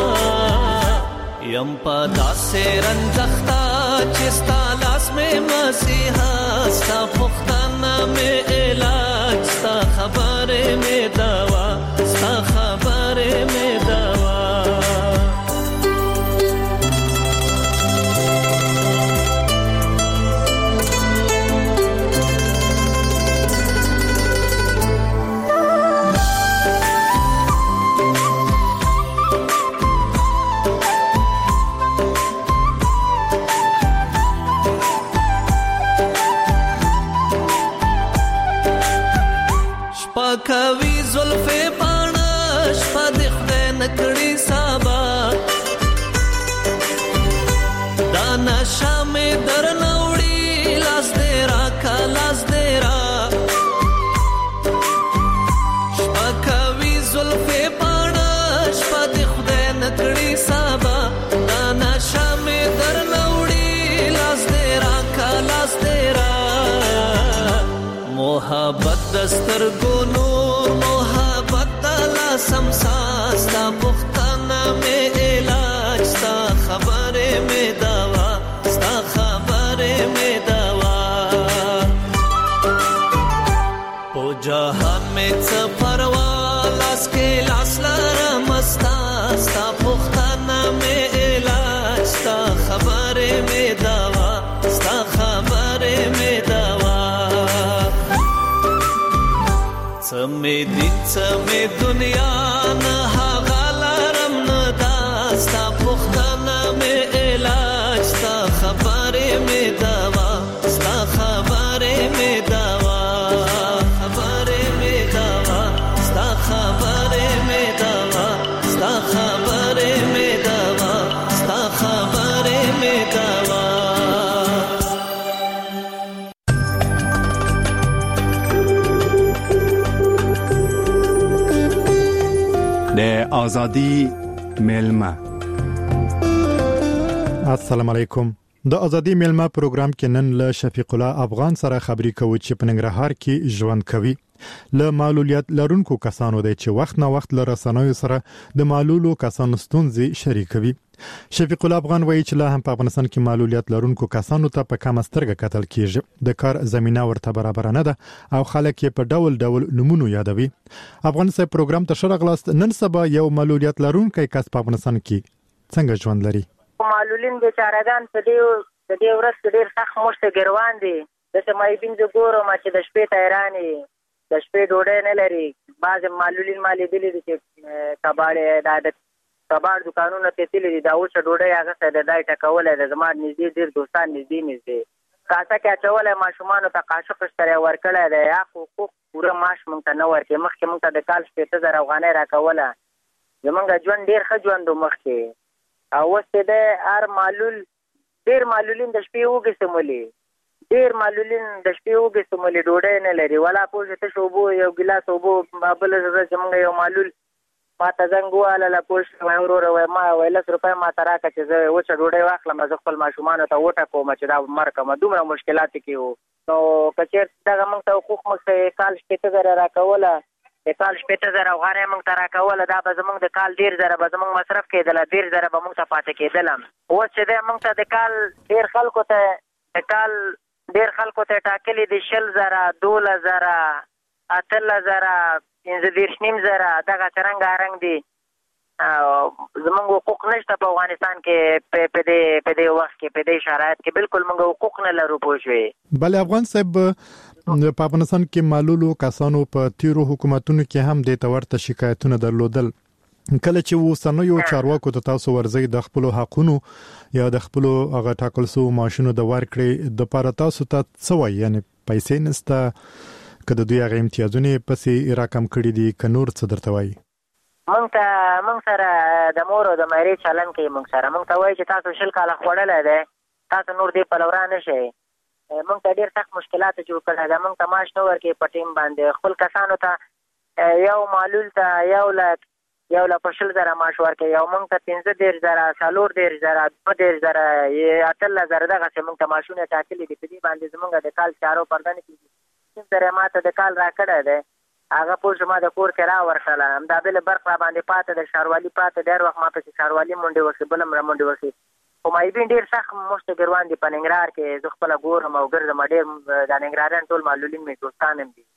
यम पदा से रंजख्ता चिस्ता लास में मसीहा सा पुख्ताना में इलाज सा खबरे में दवा सा खबरे में दवा کوي زلفې پانش په دخته نکړي سابا دانا شامه درنوړي لاس دې را کا لاس دې را کوي زلفې پانش په دخته نکړي سابا دانا شامه درنوړي لاس دې را کا لاس دې را मोहब्बत दस्तर को नूर मोहब्बत तला समसास ता पुख्ताना में इलाज ता खबरे में दवा ता खबरे में दवा ओ जहान में च परवालास के लास लरमस्ता ता पुख्ताना में इलाज ता खबरे में दवा ता खबरे में दवा समे दिन समे दुनिया न हागलरम नदा सा पुख्ताना में इलाज सा खबरे में दवा सा खबरे में दवा खबरे में दवा सा खबरे में दवा सा खबरे में दवा सा खबरे में दवा د ازادي میلمه. السلام علیکم. د ازادي میلمه پروګرام کې نن له شفیق الله افغان سره خبرې کوو چې په ننګرهار کې ژوند کوي. له معلولیت لرونکو کسانو دی چې وخت نه وخت له رسنیو سره د معلولو کسانو ستونزې شریکوي. شفیق الله افغان وایي چې لا هم په افغانستان کې معلولیت لرونکو کسانو ته په کم سترګه کتل کیږي. د کار زمينه ورته برابر نه ده او خلک یې په ډول ډول نمونه یادوي. افغان سره پروګرام ته شرغلاست. نن سبا یو معلولیت لرونکي کس په افغانستان کې څنګه ژوند لري؟ معلولین بیچارهګان په دې د دې ورځ ډېر سخت مشت ګروان دي. د سمای بین زه ګورم چې د شپې تیرانی د شپې ډوډۍ نه لري. بعض معلولین مالې دي چې کباړې د کباړ دکانونو ته تللي دي. دا اوس ډوډۍ هغه څه د دای ټکولې د زما نږدې ډېر دوستان نږدې نږدې کاسه کې اچولې ماشومانو ته قاشق سره ورکړی دی. یا حقوق پوره معاش مونږ ته نه ورکوي. مخکې مونږ ته د کال شپېته زره افغانۍ راکوله. زمونږ ژوند ډېر ښه ژوند و مخکې. او اوس چې دی هر معلول ډېر معلولین د شپې اوږې سمولي. ډېر معلولین د شپې اوږې سمولي ډوډۍ نه لري. ولا پوه چې تش اوبو یو ګیلاس اوبو بله ورځ زمونږ یو معلول ما ته زنګ وواله پوه شوی وروره وایي ما وایي لس روپۍ ما ته راکړه چې زه وچه ډوډۍ واخلم زه خپل ماشومانو ته وټکوم چې دا مړ کړم. دومره مشکلاتو کې وو. نو که چېرته دغه موږ ته حقوق موږ ته کال شپېته زره راکوله د کال شپېته زره افغانۍ موږ ته راکوله. دا به زموږ د کال ډېر زره به زموږ مصرف کېدله. ډېر زره به موږ ته پاتې کېدله. اوس چې دی موږ ته د کال ډېر خلکو ته د کال ډېر خلکو ته ټاکلي دي شل زره دولس زره اتلس زره پنځه دېرش نیم زره دغه څرنګه رنګ دي. زمونږ حقوق نشته په افغانستان کې په دې په دې وخت کې په دې شرایط کې بالکل موږ حقوق نه لرو پوه شوې. بله افغان صاحب په افغانستان کې معلولو کسانو په تیرو حکومتونو کې هم د تورته شکایتونه درلودل. کله چې وسنیو چارواکو ته تاسو ورځي د خپل حقونو یا د خپل هغه ټاکل سو ماشینو د ورکړې د پاره تاسو ته څه وایي؟ یعنی پیسې نسته که د دوی هغه امتیازونه پسې راکم کړي دي که نور څه درته وایي؟ مونږ ته مونږ سره د مور او د مېرې چلن کوي. مونږ سره مونږ ته وایي چې تاسو شل کاله خوړلی دی تاسو نور دې پلورا نه شئ. مونږ ته ډېر سخت مشکلات جوړ کړی دی. مونږ ته معاش نه ورکوي په ټیم باندې. خپل کسانو ته یو معلول ته یو لک یو لک په شل زره معاش ورکوي او مونږ ته پنځه دېرش زره څلور دېرش زره دوه دېرش زره اتلس زره دغسې مونږ ته معاشونه ټاکلي دي. په دې باندې زمونږ د کال چارو پرده نه کېږي. پنځه زره ما ته د کال راکړی دی. هغه پوه شو ما د کور کې راورکړله. همدا بله برق را باندې پاته د ښاروالي پاته د هر وخت ما پسې ښاروالي منډې وکړي بله هم را منډې وکړي. خو مایبین ډېر سخت مشت ګروان دي په ننګرهار کې. زه خپله ګورم او ګرځم. ډېر د ننګرهاریان ټول معلولین مې دوستان هم دي.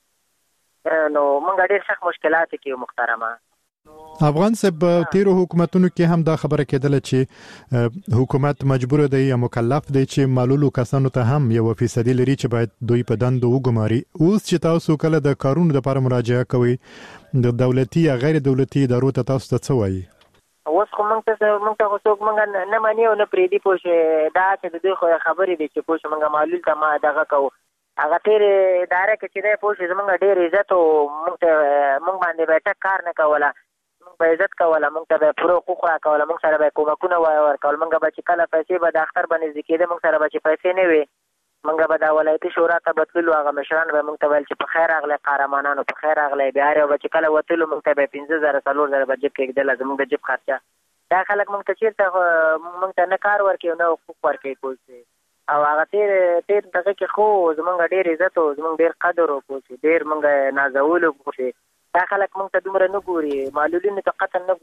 نو موږ ډېر سخت مشکلات کې محترمه. افغان صاحب تیرو حکومتونو کې هم دا خبره کېدله چې حکومت مجبور دی یا مکلف دی چې معلولو کسانو ته هم یو فیصدي لري چې باید دوی په دندو وګماري. اوس چې تاسو کله د کارونو لپاره مراجعه کوئ د دولتي یا غیر دولتي ادارو ته تاسو ته څه وایي؟ اوس خو موږ ته موږ ته خو څوک موږ نه مني او نه پرېږدي پوه شوې. دا چې د دوی خو خبرې دي چې پوه شو موږ معلول ته ما دغه کوو. هغه تېرې اداره کې چې دی پوه شو زموږ ډېر عزت و. موږ ته موږ باندې به ټک کار نه کوله. موږ به عزت کوله. موږ ته به پوره حقوق راکوله. موږ سره به کومکونه ورکول. موږ به چې کله پیسې به د اختر به نږدې کېده موږ سره به چې پیسې نه وي موږ به د ولایتي شورا ته به تللو. هغه مشران به موږ ته ویل چې په خیر راغلی قهرمانانو په خیر راغلی. بیا هر یو به چې کله وتلو موږ ته به پنځه زره څلور زره به جیب کې ږدله زموږ د جیب خرچه. دا خلک موږ ته چېرته موږ ته نه کار ورکوي نه حقوق ورکوي پوه شوې. او هغه تېر تېر دغه کې خو زموږ ډېر عزت و زموږ ډېر قدر و پوه شوې. ډېر موږ نازولو پوه شوې. دا خلک موږ ته دومره نه ګوري. معلولینو ته قتل نه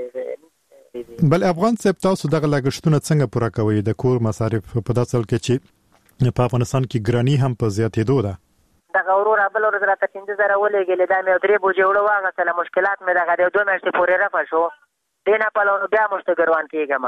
ګوري. بل افغان صاحب تاسو دغه لګښتونه څنګه پوره کوئ د کور مصارف په داسې حال کې چې په افغانستان کې ګراني هم په زیاتېدو ده؟ دغه وروره بله ورځ راته پنځه زره ولېږلې. دا مې یو درې بوجې اوړه واخیستله. مشکلات مې دغه د یو دوه میاشتې پورې رفع شو. دې نه پلو نو بیا مشته ګروان کېږم.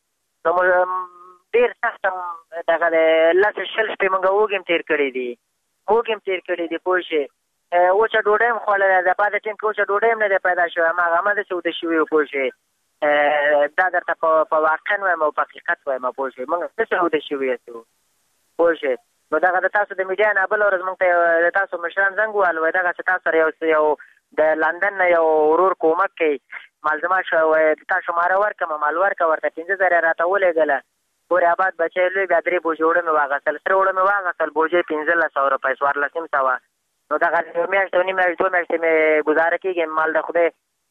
نو ډېر سخت دغه د لس شل شپې موږ اوږې هم تېر کړي دي. اوږې هم تېر کړي دي پوه شوې. وچه ډوډۍ هم خوړلی ده. بعد ټیم کې وچه ډوډۍ هم نه دی پیدا شوی. هماغه همداسې اوده شوي وو پوه شوې. دا درته په واقع وایم او په حقیقت وایم پوه شوې. موږ داسې اوده شوي یاستو پوه شوې. نو دغه د تاسو د میډیا نه بله ورځ موږ ته د تاسو مشران زنګ ووهل وایي دغسې تاسو سره یو یو د لندن نه یو ورور کومک کوي مالزما شو وایي د تا شماره ورکړم مال ورکړه ورته پنځه زره یې راته ولېږله. پورې آباد بچی لوی بیا درې بوجې اوړه مې واخیستل. سره اوړه مې واخیستل بوجې پنځلس سوه روپۍ څوارلس نیم سوه. نو دغه یو میاشت او نیم میاشت دوه میاشتې مې ګزاره کېږي. مال د خدای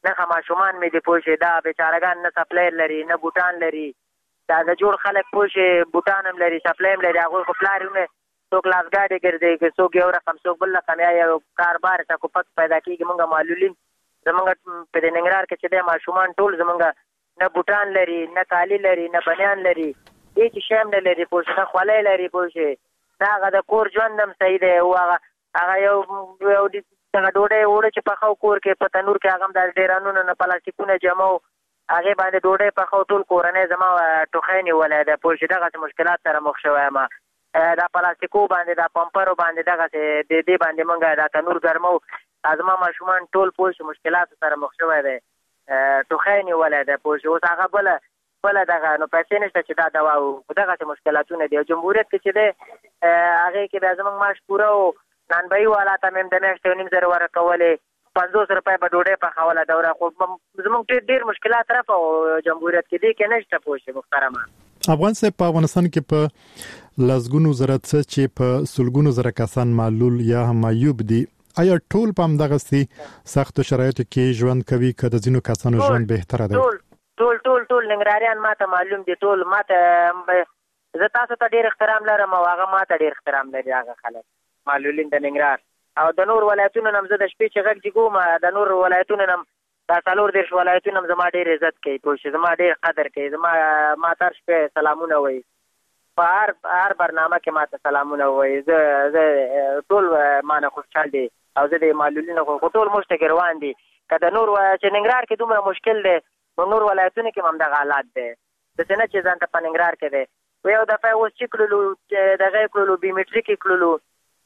نه ماشومان مې د پوه شي دا بیچارهګان نه سپلایر لري نه بوټان لري دا د جوړ خلک پوه شي بوټان هم لري سپلایم لري هغوی خو پلار یې څوک لاسګاډي ګرځي که څوک یو رقم څوک بل رقم یا یو کاربار ته کوپک پیدا کېږي موږ معلولین زمونږ په د ننګرهار کې چې دی ماشومان ټول زمونږ نه بوټان لري نه کالي لري نه بنیان لري هېڅ شی هم نه لري پوه شي نه خولۍ لري پوه شي نه هغه د کور ژوند هم صحیح دی او هغه هغه یو یو دغه ډوډۍ اوړه چې پخو کور کې په تنور کې هغه هم د ډیرانونو نه پلاستیکونه جمع و هغې باندې ډوډۍ پخو ټول کورنۍ زما ټوخی نیولی دی پوه شي دغسې مشکلات سره مخ شوی یم دا پلاستیکو باندې دا پمپرو باندې دغسې د دې باندې موږ دا تنور ګرمو زما ماشومان ټول پوه شي مشکلاتو سره مخ شوی دی ټوخی نیولی دی پوه شي اوس هغه بله بله دغه نو پیسې نشته چې دا دوا و دغسې مشکلاتونه دي او جمهوریت کې چې دی هغې کې بیا زموږ معاش پوره و نانبهي والا ته مې هم د میاشتې یو نیم زره ورکولې پنځوس روپۍ به ډوډۍ پخوله دوره خو زموږ ډېر ډېر مشکلات رفع و جمهوریت کې دې کې نشته پوه شي محترمه افغان صاحب په افغانستان کې په لسګونو زره څه چې په سلګونو زره کسان معلول یا هم معیوب دي آیا ټول په همدغسې سختو شرایطو کې ژوند کوي که د ځینو کسانو ژوند بهتره دی ټول ټول ټول ټول ننګرهاریان ما ته معلوم دي ټول ما ته زه تاسو ته ډېر احترام لرم او هغه ما ته ډېر احترام لري هغه خلک معلولین د ننګرهار او د نور ولایتونو نه هم زه د شپې چې غږ جګوم د نور ولایتونو نه هم دا څلور دېرش ولایتونه هم زما ډېر عزت کوي پوه شي زما ډېر قدر کوي زما ما ته هر شپې سلامونه وایي په هر هر برنامه کې ما ته سلامونه وایي زه زه ټول ما نه خوشحال دي او زه د معلولینو خو ټول موږ ته کې روان دي که د نور چې ننګرهار کې دومره مشکل دی نو نور ولایتونو کې هم همدغه حالات دی داسې نه چې ځان ته په ننګرهار کې دی یو دفعه اوس چې کړلو دغه یې کړلو بیومیټریک یې کړلو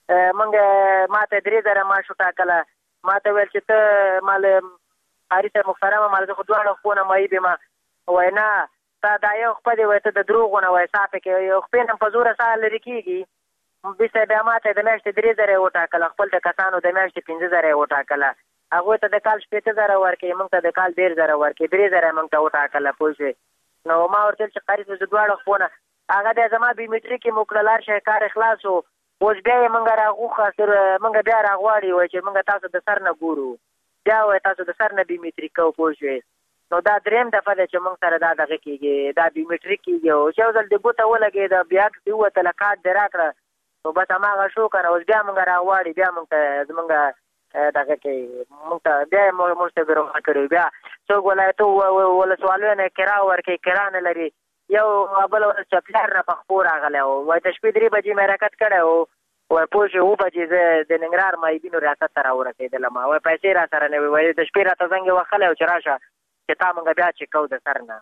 موږ ما ته درې زره معاش وټاکله ما ته ویل چې ته مال قاري صاحب محترمه مال زه خو دواړه خپونه معیب یم وایي نه تا دا یو خپه دی وایي ته د دروغو نه وایي ساه پکې یو خپې نه په زوره ساه لرې کېږي بیرته بیا ما ته د میاشتې درې زره یې وټاکله خپل ته کسانو د میاشتې پنځه زره یې وټاکله هغوی ته د کال شپېته زره ورکوي موږ ته د کال ډېر زره ورکوي درې زره یې موږ ته وټاکله پوه شوې نو ما ورته ویل چې قاري صاحب زه دواړه خپونه هغه دی زما بیومیټریک یې مو کړل هر شی کار خلاص و اوس بیا یې موږ راغوښه موږ بیا راغواړي وایي چې موږ تاسو د سر نه ګورو بیا وایي تاسو د سر نه بیومیټریک کوو پوه شوې نو دا درېیم دفعه ده چې موږ سره دا دغه کېږي دا بیومیټریک کېږي او چې یو ځل د ګوته ولګېده بیا عکس دې ووتله کارډ دې راکړه نو بس هماغه شو که نه اوس بیا موږ راغواړي بیا موږ ته زموږ دغه کوي موږ ته بیا یې موږ ته ګرما کړي بیا څوک ولایتو ولسوالیو نه کرا ورکوي کرا نه لري یو بل ورځ چپلار نه په خپو راغلی و وایي د شپې درې بجې مې حرکت کړی و وایي پوه شوې اوه بجې زه د ننګرهار معیبینو ریاست ته راورسېدلم وایي پیسې را سره نه وي وایي د شپې راته زنګ یې وهلی و چې راشه چې تا موږ بیا چې کوو د سر نه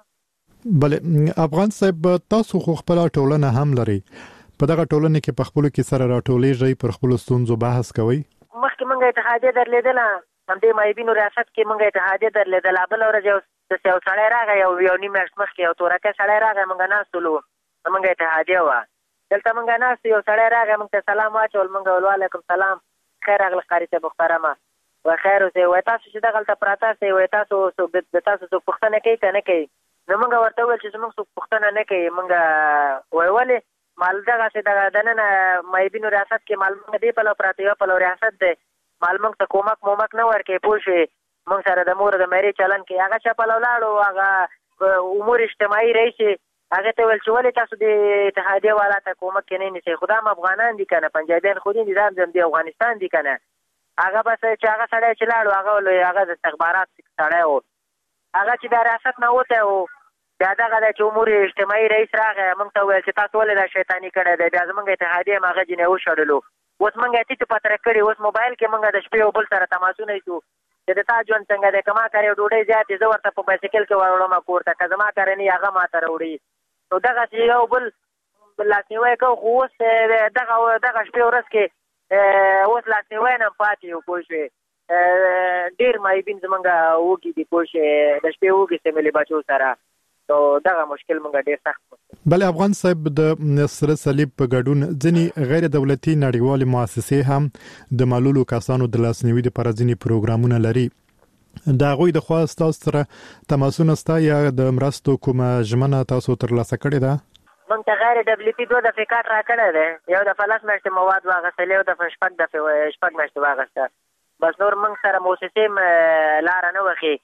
بلې افغان صاحب تاسو خو خپله ټولنه هم لرئ په دغه ټولنه کې په خپلو کې سره راټولېږئ پر خپلو ستونزو بحث کوئ مخکې موږ اتحادیه درلېدله همدې معیبینو ریاست کې موږ اتحادیه درلېدله بله ورځ یو داسې یو سړی راغی یو یو نیم میاشت مخکې یو تورکی سړی راغی موږ ناست ولو موږ اتحادیه وه دلته موږ ناست یو سړی راغی موږ ته سلام واچول موږ ول وعلیکم سلام خیر راغله قاري صاحب محترمه وایي خیر اوسئ وایي تاسو چې دغلته پراته سئ وایي تاسو د تاسو څوک پوښتنه کوي که نه کوي نو موږ ورته وویل چې زموږ څوک پوښتنه نه کوي موږ وایي ولې مال دغسې دغه دننه معیبینو ریاست کې مال موږ دې پلو پراته یو پلو ریاست دی مال موږ ته کومک مومک نه ورکوي پوه شوې موږ سره د مور د مېرې چلن کوي هغه چا پلو لاړو هغه امور اجتماعي رئیس هغه ته ویل چې ولې تاسو د اتحادیه والا ته کومک کې نه نیسئ خو دا هم افغانان دي که نه پنجابیان خو دي دا هم د افغانستان دي که نه هغه بس چې هغه سړی چې لاړو هغه ول هغه د استخبارات سړی و هغه چې د ریاست نه وتی و بیا دغه دی چې امور اجتماعي رئیس راغی موږ ته وویل چې تاسو ولې دا شیطاني کړی دی بیا زموږ اتحادیه هم هغه جینۍ وشړلو اوس موږ یې ټیټ پتره کړي اوس موبایل کې موږ د شپې یو بل سره تماسونه ایسو چې د تا ژوند څنګه دی که ما کار یو ډوډۍ زیاتې زه ورته په بایسکل کې وروړم کور ته که زما کار نه هغه ما ته راوړي نو دغسې یو بل لاسنیوی کوو خو اوس دغه دغه شپې ورځ کې اوس لاسنیوی نه هم پاتې یو پوه شوې ډېر معیبین زمونږ وږي دي پوه شوې د شپې وږي سمیلې بچو سره نو دغه مشکل مونږ ډېر سخت بلې افغان صاحب د سره صلیب په ګډون ځینې غیر دولتي نړیوالې مؤسسې هم د معلولو کسانو د لاسنیوي لپاره ځینې پروګرامونه لري د هغوی د خوا ستاسو سره تماسونه شته یا د مرستو کومه ژمنه تاسو ترلاسه کړې ده موږ ته غیر دولتي دوه دفعې کارت راکړی دی یو دفعه لس میاشتې مواد واخیستل یو دفعه شپږ دفعې شپږ میاشتې واخیسته بس نور موږ سره موسسې لاره نه وښي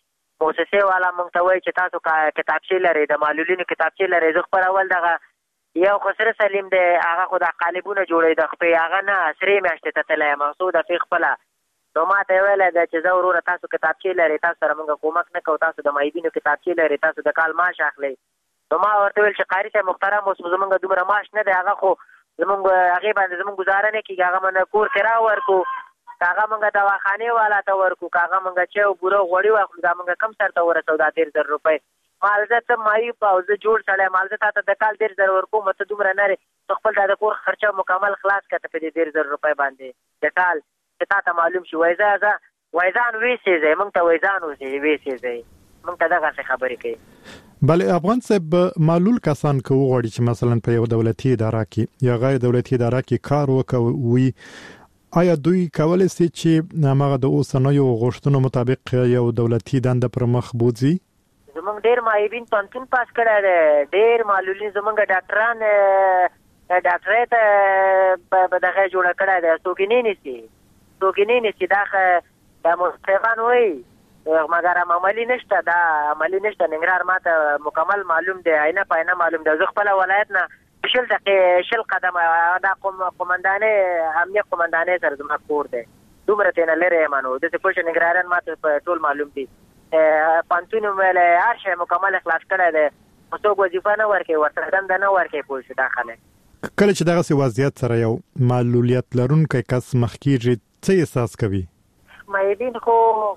موسسه والا مونږ ته وایي چې تاسو کتابچې لرئ د معلولینو کتابچې لرئ. زه خپل اول دغه یو خسر سلیم دی هغه خو د قالبونه جوړوي د خپې هغه نه سرې میاشتې ته تللی یم څو دفعې خپله نو ما ته یې ویلی ده چې زه وروره تاسو کتابچې لرئ تاسو سره مونږ کومک نه کوو تاسو د معیبینو کتابچې لرئ تاسو د کال معاش اخلئ. نو ما ورته ویل چې قاري صاحب محترم اوس زمونږ دومره معاش نه دی هغه خو زمونږ هغې باندې زمونږ ګزاره نه کېږي هغه مونږ کور کرا ورکړو که هغه مونږ دواخانې والا ته ورکړو که هغه مونږ چای او بوره غوړي واخلو دا مونږ کم سر ته ورسو دا ډېر زر روپۍ مالزه ته معیوب او زه جوړ سړی مالزه تا ته د کال ډېر زر ورکوم ته دومره نه ته خپل دا د کور خرچه مکمل خلاص کړه ته په دې ډېر زر روپۍ باندې د کال چې تا ته معلوم شي وایي زه زه وایزان ویسېځئ مونږ ته وایزان ویسېځئ مونږ ته دغسې خبرې کوي. بله افغان صاحب معلول کسان که وغواړي چې مثلا په یو دولتي اداره کې یا غیر دولتي اداره کې کار وکوي آیا دوی کولی شي چې هغه د اوسنیو غوښتنو مطابق یو دولتي دنده پر مخ بوځي؟ زمونږ ډېر معیبین پوهنتون پاس کړی دی ډېر معلولین زمونږ ډاکټران ډاکټرۍ ته به دغه جوړه کړی دی څوک یې نه نیسي څوک یې نه نیسي دا دا مستقان وایي مګر عملي نشته دا عملي نشته ننګرهار ماته مکمل معلوم دی عینه په عینه معلوم دی زه خپله ولایت نه شل دقیقې شل قدمه دا قمندانې امنیه قمندانې سره زما کور دی دومره ترې نه لرې یم نو داسې پوه شه ننګرهاریان ماته ټول معلوم دي پوهنتون یې ویلی هر شی مکمل خلاص کړی دی خو څوک وظیفه نه ورکوي ورسره دنده نه ورکوي پوه شو دا خلک کله چې دغسې وضعیت سره یو معلولیت لرونکی کس مخ کېږي څه احساس کوي؟ معیبین خو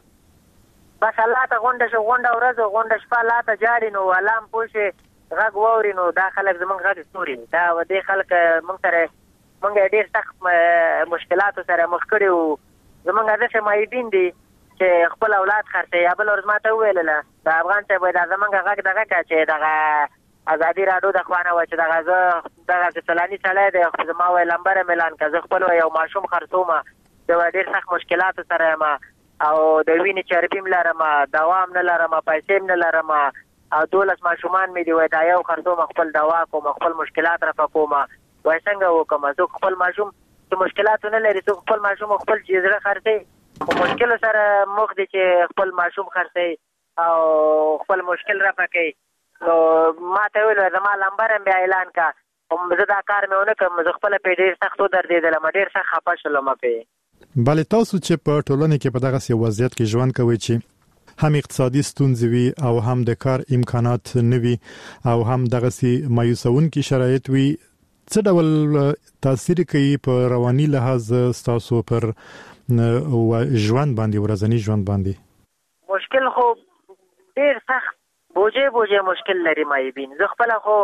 بس الله ته غونډه شو غونډه ورځ غونډه شپه الله ته جاړي نو الله هم پوه شي غږ واوري نو دا خلک زموږ غږ ستوري دا دې خلک موږ سره موږ ډېر سخت مشکلاتو سره مخ کړي وو زموږ داسې معیبین دي چې خپل اولاد خرڅوي یا بل ورځ ما ته وویلله د افغان صاحب وایي دا زموږ غږ دغه کړه چې دغه ازادي راډیو د خوا نه وایي چې دغه زه دغسې فلاني سړی دی زما وایي لمبر یې اعلان کړه زه خپل یو ماشوم خرڅوم زه ډېر سخت مشکلاتو سره یم او د وینې چربي م لرم دوا هم نه لرم پیسې م نه لرم او دولس ماشومان مې دي وایي دا یو خرڅوم خپل دوا کوم خپل مشکلات رفع کوم وایي څنګه وکړم څوک خپل ماشوم چې مشکلاتو نه لري څوک خپل ماشوم خپل چې زړه خرڅوي خو مشکلو سره مخ دي چې خپل ماشوم خرڅوي او خپل مشکل رفع کوي نو ما ته ویل زما لمبر هم بیا اعلان کړه زه دا کار مې ونه کړم زه خپله پرې ډېر سخت ودرېدلم ډېر سخت خفه شولم پرې. بلې تاسو چې په ټولنه کې په دغسې وضعیت کې ژوند کوئ چې هم اقتصادي ستونزې وي او هم د کار امکانات نه وي او هم دغسې مایوسونکي شرایط وي څه ډول تاثیر کوي په رواني لحاظ ستاسو پر ژوند باندې ورځني ژوند باندې؟ مشکل خو ډېر سخت بوجې بوجې مشکل لري معیبین زه خپله خو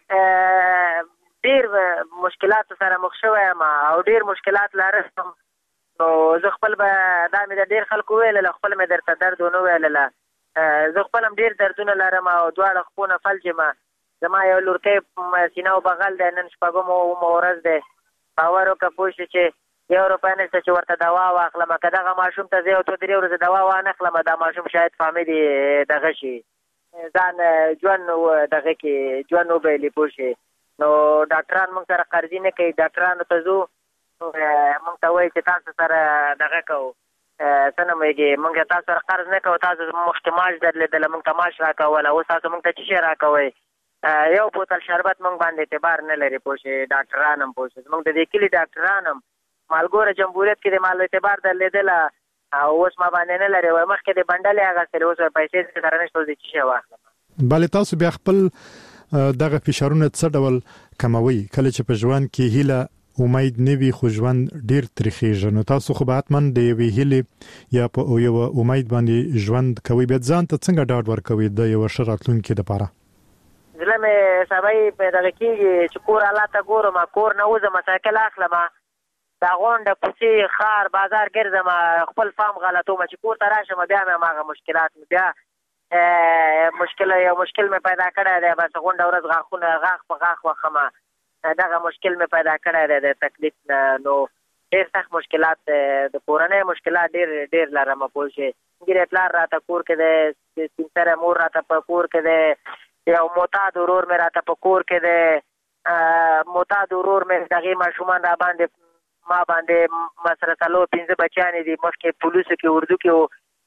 ډېر مشکلاتو سره مخ شوی یم او ډېر مشکلات لرم نو زه خپل به دا مې د ډېر خلکو ویلله خپل مې درته درد ونه ویلله زه خپل هم ډېر دردونه لرم او دواړه خپو نه فلج یم زما یو لورکی سینه او بغل دی نن شپږمه اومه ورځ دی باور وکړه پوه شو چې یو روپۍ نشته چې ورته دوا واخلم که دغه ماشوم ته زه یو څو درې ورځې دوا وانخلم دا ماشوم شاید فامې دې دغه شي ځان ژوند دغه کې ژوند وبایلي پوه شي نو ډاکټران موږ سره قرضي نه کوي ډاکټرانو ته ځو مونږ ته وایي چې تاسو سره دغه کوو څه نومېږي مونږ تاسو سره قرض نه کوو تاسو مخکې معاش درلېدله مونږ ته معاش راکوله اوس تاسو مونږ ته څه شی راکوئ یو بوتل شربت مونږ باندې اعتبار نه لري پوه شئ ډاکټران هم پوه شئ زموږ د دې کلي ډاکټران هم مالګوره جمهوریت کې د مال اعتبار درلېدله او اوس ما باندې نه لري وایي مخکې د بنډل یې اخیستلې اوس پیسې سره نشته اوس د څه شی واخلم. بلې تاسو بیا خپل دغه فشارونه څه ډول کموي کله چې په ژوند کې هیله امید نه وي خو ژوند ډیر تریخیږي نو تاسو خو به حتمن د یوې هیلې یا په یو امید باندې ژوند کوي بیا ځان ته څنګه ډاډ ورکوي د یو ښه راتلونکي لپاره؟ زړه مې سبا په دغه کېږي چې کور الله ته ګورم کور نه وځم سایکل اخلم دا غونډه کوڅې ښار بازار ګرځم خپل فام غلطوم چې کور ته راشم بیا مې هماغه مشکلات بیا مشکل یو مشکل مې پیدا کړی دی بس غونډه ورځ غاښونه غاښ په غاښ وخم دغه مشکل مې پیدا کړی دی د تکلیف نو ډېر سخت مشکلات د کورنۍ مشکلات ډېر ډېر لرم پوه شئ ګیرې پلار راته کور کې دی سپین سره مور راته په کور کې دی یو معتاد ورور مې راته په کور کې دی معتاد ورور مې دغې ماشومان را باندې ما باندې ما سره څلور پنځه بچیانې دي مخکې پولیسو کې اردو کې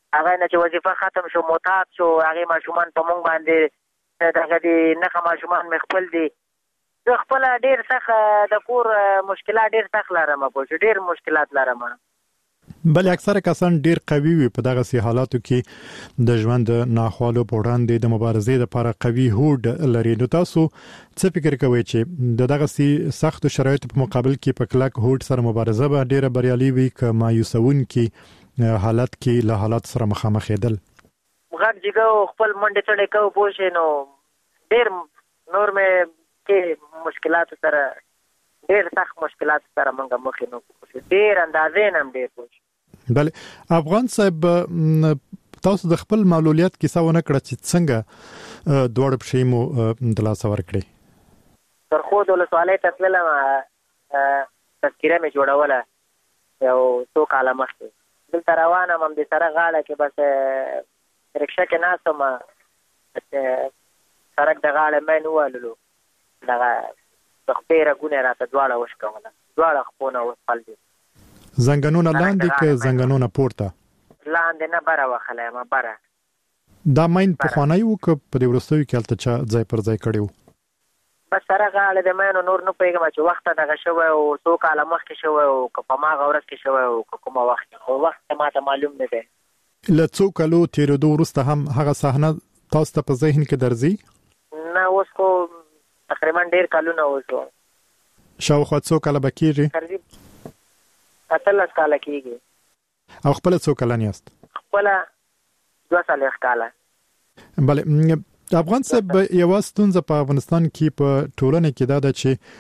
هغه نه چې وظیفه ختم شو معتاد شو هغه ماشومان په مونږ باندې دغه دي نه ماشومان مې خپل دي زه خپل ډیر سخت د کور مشکلات ډیر سخت لرم په ډیر مشکلات لرم بل اکثره کسان ډیر قوي وي په دغه سي حالاتو کې د ژوند ناخوالو په وړاندې د مبارزې لپاره قوي هوډ لري. نو تاسو څه فکر کوئ چې د دغه سي سخت شرایطو په مقابل کې په کلک هوډ سره مبارزه به ډیره بریالي وي که مایوسون کې حالت کې له حالات سره مخامخ کېدل؟ غږ جګو خپل منډه چړې کو پوښې نو ډیر نور مې کې مشکلات سره ډیر سخت مشکلات سره مونږه مخ نه ډیر اندازې نم ډیر پوښ. بله افغان صاحب تاسو د خپل معلولیت کیسه ونه کړه چې څنګه دوړ پښې مو د لاس ور کړې؟ تر خو د ولسوالۍ ته تللم تذکره مې جوړوله یو څو کاله مخکې دلته روانه وم د سره غاړه کې بس رکشه کې ناست وم سړک د غاړه مې نه واللو دغه د خپې رګونه راته دواړه وشکوله دواړه خپونه وسپل دي. زنګنونه لاندې که زنګنونه پورته؟ لاندې نه بره وخلی یم بره. دا ماین پخوانی و که په دې وروستیو کې هلته چا ځای پر ځای کړی و؟ بس سره غاړه د مینو نور نه پوهېږم چې وخته دغه شوی او څو کاله مخکې شوی او که په هماغه ورځ کې شوی او که کومه وخت خو وخت ماته معلوم نه دی. له څو کالو تېرېدو وروسته هم هغه صحنه تاسو ته په ذهن کې درځي؟ نه اوس خو تقریبا ډېر کالونه اوس شاوخوا څو کاله به کېږي؟ اتلس کاله کېږي. او خپله څو کلن یاست؟ خپله دوه څلوېښت کاله. بله افغان صاحب یوه ستونزه په افغانستان کې په ټولنه کې دا ده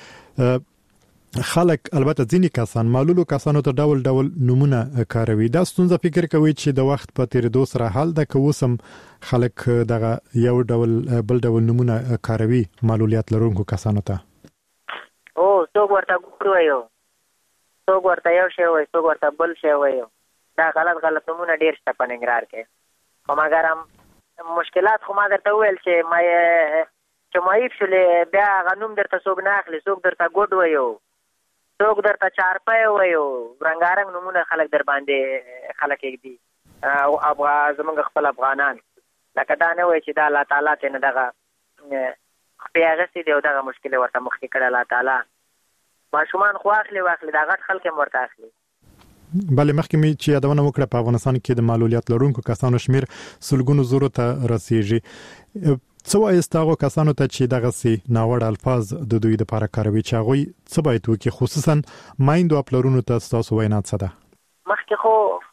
چې خلک البته ځینې کسان معلولو کسانو ته ډول ډول نمونه کاروي. دا ستونزه فکر کوي چې د وخت په تیریدو سره حل ده که اوس هم خلک دغه یو ډول بل ډول نمونه کاروي معلولیت لرونکو کسانو ته؟ او څوک ورته ګور وایو څوک ورته یو شی وایي څوک ورته بل شی وایي. دا غلط غلط نمونه ډېر شته په ننګرهار کې. خو مګر هم مشکلات خو ما درته وویل چې ما چې معیب شولې بیا هغه نوم درته څوک نه اخلي څوک درته ګوډ وایو څوک درته چارپی وایو رنګارنګ نومونه خلک در باندې خلک ایږدي او زموږ خپل افغانان لکه دا نه وایي چې دا الله تعالی ته نه دغه خپې اغستې دی او دغه مشکل ورته مخکې کړی الله تعالی. ماشومان خو اخلي واخلي دا غټ خلک هم ورته اخلي. بله مخکې مې چې یادونه وکړه په افغانستان کې د معلولیت لرونکو کسانو شمیر سلګونو زرو ته رسیږي. څه وایي هغو کسانو ته چې دغسې ناوړه الفاظ د دوی دپاره کاروي چې هغوی څه باید وکړي خصوصا میندو او پلرونو ته ستاسو وینا څه ده؟ مخکې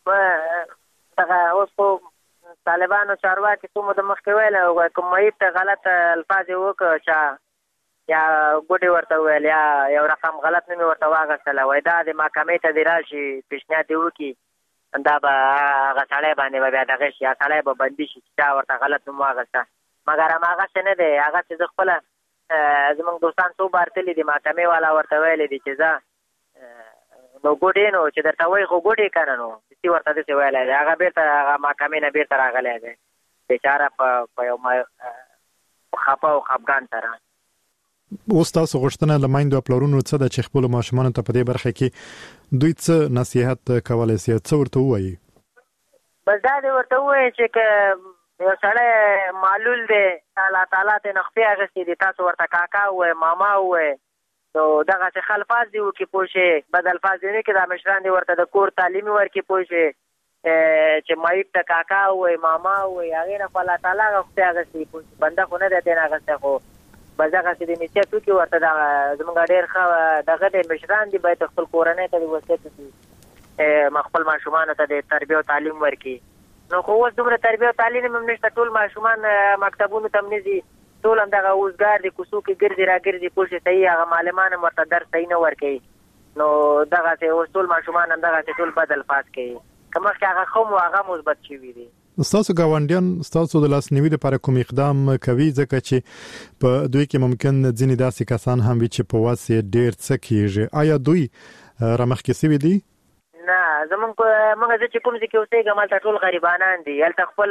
خو دغه اوس خو طالبانو چارواکي څو موده مخکې ویل کوم معیب ته غلط الفاظ یې وکړه چا یا ګوډې ورته وویل یا یو رقم غلط نوم یې ورته واخیستله وایي دا د محکمې ته دې راشي پیشنهاد دې وکړي دا به هغه سړی باندې به بیا دغه شي یا سړی به بندي شي چې چا ورته غلط نوم واخیسته. مګر هم هغسې نه دی هغسې زه خپله زموږ دوستان څو بار تللي دي محکمې والا ورته ویلی دي چې زه نو ګوډې نو چې درته وایي خو ګوډې که نه نو داسې ورته داسې ویلی دی هغه بېرته هغه محکمې نه بېرته راغلی دی بېچاره په یو خفه او خفګان سره. اوس تاسو غوښتنه له میندو او پلرونو څه ده چې خپلو ماشومانو ته په دې برخه کې دوی څه نصیحت کولی سي څه ورته ووایي؟ بس دا دې ورته ووایي چې که یو سړی معلول دی الله تعالی ته نه خپې اخیستې دي تاسو ورته کاکا ووایئ ماما ووایئ نو دغسې ښه الفاظ دې وکړي پوه شئ بد الفاظ دې نه کړي دا مشران دې ورته د کور تعلیمي ورکړي پوه شئ چې معیب ته کاکا ووایئ ماما ووایئ هغې نه خو الله تعالی هغه خپې اخیستې پوه شئ بنده خو نه دی ترې نه اخیستی خو بس دغسې د نصیحت وکړي ورته دغه زموږ ډېر ښه دغه دی مشران دي باید خپل کورنۍ ته دې وصیت وکړي خپل ماشومانو ته د تربیه او تعلیم ورکړي. نو خو اوس دومره تربیه او تعلیم هم نشته ټول ماشومان مکتبونو ته هم نه ځي ټول هم دغه اوزګار دي کوڅو کې ګرځي را ګرځي پوه شي صحیح هغه معلمان هم ورته درس صحیح نه ورکوي نو دغسې اوس ټول ماشومان هم دغسې ټول بد الفاظ کوي که مخکې هغه ښه مو هغه مثبت شوي دي. ستاسو ګاونډیان ستاسو د لاسنیوي لپاره کوم اقدام کوي ځکه چې په دوی کې ممکن ځینې داسې کسان هم وي چې په واس یې ډېر څه کېږي آیا دوی رامخکې سوي دي؟ نه زمونږ موږ زه چې کوم ځای کې اوسېږم هلته ټول غریبانان دي هلته خپل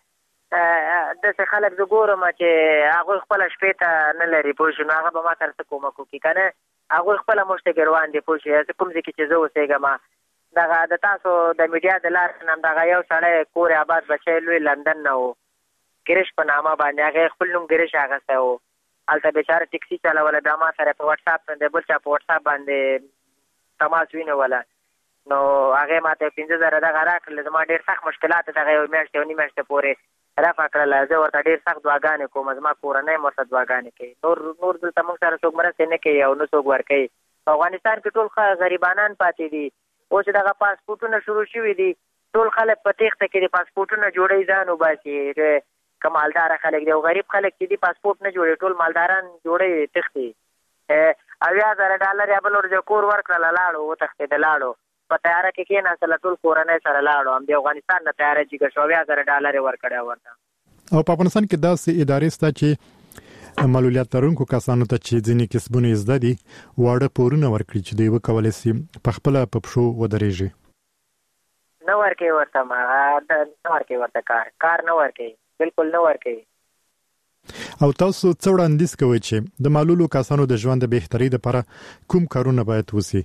داسې خلک زه ګورم چې هغوی خپله شپې ته نه لري پوه شو نو هغه به ما سره څه کومک وکړي که نه هغوی خپله موږ ته ګروان دي پوه شي کوم ځای کې چې زه اوسېږم دغه د تاسو د میډیا د لارې نن دغه یو سړی کور آباد بچی لوی لندن نه و ګریش په نامه باندې هغه خپل نوم ګریش اخیستی و هلته بیچاره ټکسي چلوله بیا ما سره په وټساپ باندې بل چا په وټساپ باندې تماس ونیوله نو هغې ما ته پنځه زره دغه راکړل زما ډېر سخت مشکلات دغه یو میاشت یو نیم میاشتې پورې رفع کړله زه ورته ډېر سخت دعاګانې کوم زما کورنۍ م ورته دعاګانې کوي نور نور دلته موږ سره څوک مرستې نه کوي او نه څوک ورکوي په افغانستان کې ټول ښه غریبانان پاتې دي اوس دغه پاسپورټونه شروع شوي دي ټول خلک په تېښته کې دي پاسپورټونه جوړوي ځان وباسي که مالداره خلک دي او غریب خلک چې دي پاسپورټ نه جوړوي ټول مالداران جوړوي تښتي اویا زره ډالر یا بل ورځ کور ورکړله لاړو وتښتېده لاړو په تیاره کې کېناستله ټول کورنۍ سره لاړو همدې افغانستان نه تیاره جګه شو اویا زره ډالر یې ورکړی ورته او په افغانستان کې داسې ادارې شته چې معلولیت لرونکو کسانو ته چې ځینې کسبونه یې زده دي واړه پورونه ورکړي چې دوی وکولی شي په خپله په پښو ودرېږي نه ورکوي ورته ما نه ورکوي ورته کار کار نه ورکوي بالکل نه ورکوي او تاسو څه وړاندیز کوئ چې د معلولو کسانو د ژوند د بهترۍ لپاره کوم کارونه باید وشي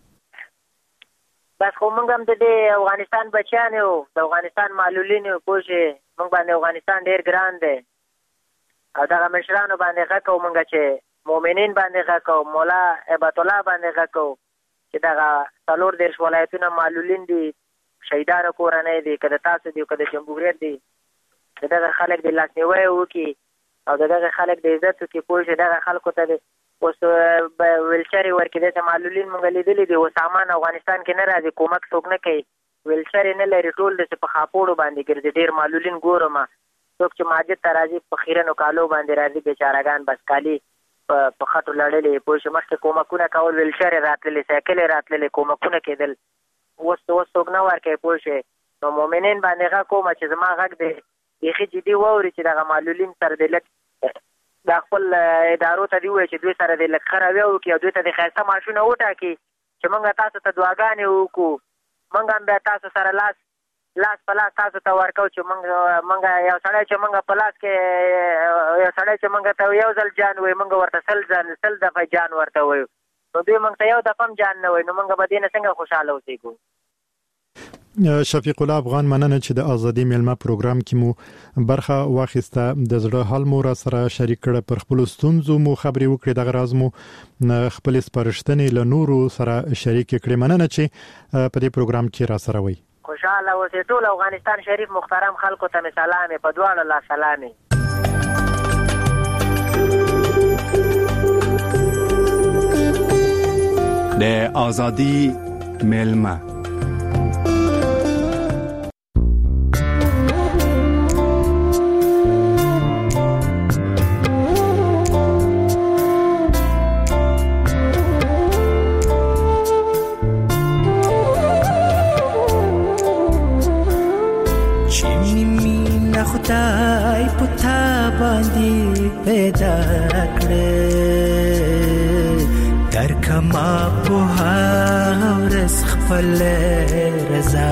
بس خو موږ هم د دې افغانستان بچیان یو د افغانستان معلولین یو پوه شې موږ باندې افغانستان ډېر ګران دی او دغه مشرانو باندې غږ کوو موږ چې مؤمنین باندې غږ کوو مولا هبت الله باندې غږ کوو چې دغه څلور دېرش ولایتونه معلولین دي شهیدانو کورنۍ دي که د تاسو دي که د جمهوریت دي د دغه خلک د لاسنیوی وکړي او د دغه خلک د عزت وکړي پوه شې دغه خلکو ته د اوس ویلچرې ورکړي داسې معلولین موږ لیدلي دي اوس سامان افغانستان کې نه راځي کومک څوک نه کوي ویلچرې نه لري ټول داسې په خاپوړو باندې ګرځي ډېر معلولین ګورم څوک چې ماجد ته راځي په خیرنو کالو باندې راځي بیچارهګان بس کالي په خټو لړلې پوه شې مخکې کومکونه کول ویلچرې راتللې سایکلې راتللې کومکونه کېدل اوس اوس څوک نه ورکوي پوه شې نو مؤمنین باندې غږ کوم چې زما غږ دی بیخي جدي واوري چې دغه معلولین سره د لږ دا خپل ادارو ته دی وایي چې دوی سره د لږ ښه رویه وکړي او دوی ته د ښایسته معاشونه وټاکي چې موږ تاسو ته دعاګانې وکړو موږ هم بیا تاسو سره لاس لاس په لاس تاسو ته ورکوو چې موږ موږ یو سړی چې موږ په لاس کې یو سړی چې موږ ته یو ځل جان وایي موږ ورته سل ځل سل دفعه جان ورته وایو نو دوی موږ ته یو دفعه هم جان نه وایي نو موږ به دې نه څنګه خوشحاله اوسېږو شفیق الله افغان مننه چې د ازادي میلمه پروګرام کې مو برخه واخیسته د زړه حال مو را سره شریک کړ پر خپل ستونزو مو خبرې وکړې د غراز مو خپل سپارښتنې له نورو سره شریک کړې مننه چې په دې پروګرام کې را سره وي خوشاله اوسې ټول افغانستان شریف محترم خلکو ته سلام په دواړو لا سلام د ازادي میلمه خدای پتا باندې پیدا کړې در کما په هاورس خپل رضا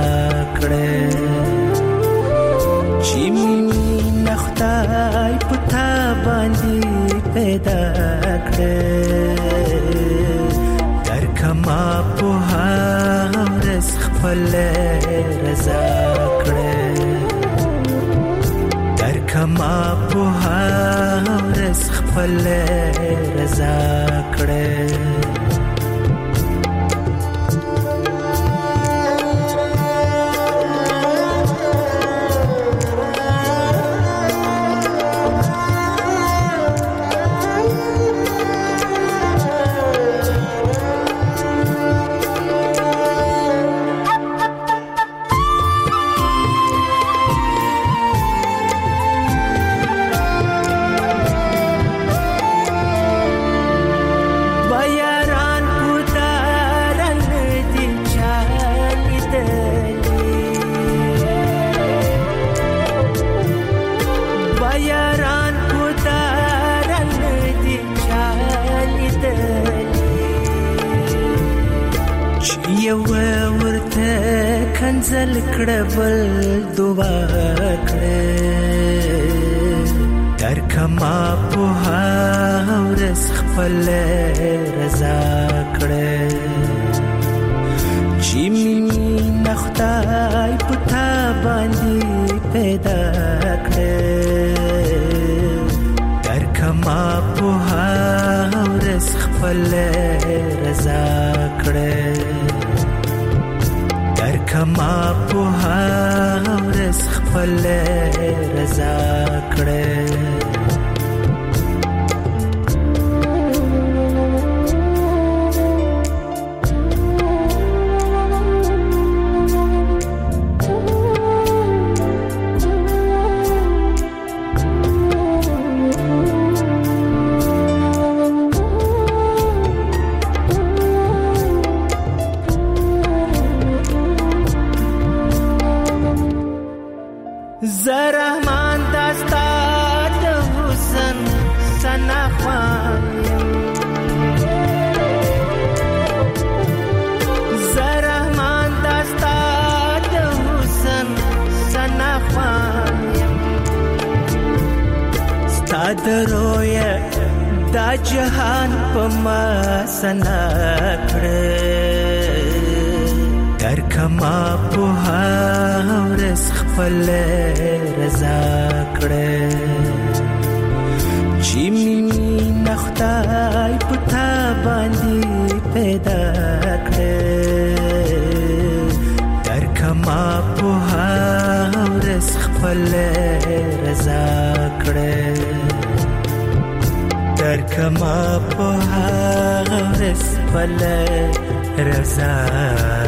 کړې چې مين خدای پتا باندې پیدا کړې در کما په هاورس خپل رضا کړې کما په هرڅ خپل رضا کړې کنزل کړه بل دعا کړه در کما په هرڅ خپل رضا کړه چې نخدای پتا باندې پیدا کړ در کما په ورس خپل رضا کړ در کما په ورس خپل رضا کړ زرحمان داستا د حسن سنا خوایم زرحمان داستا د حسن سنا خوایم ستا د رویا دا جهان په ما سنا کړ در کما په ورس خپل رضا کړ چې مين خدای پتا باندې پیدا کړ در کما په ورس خپل رضا کړ در کما په ورس خپل رضا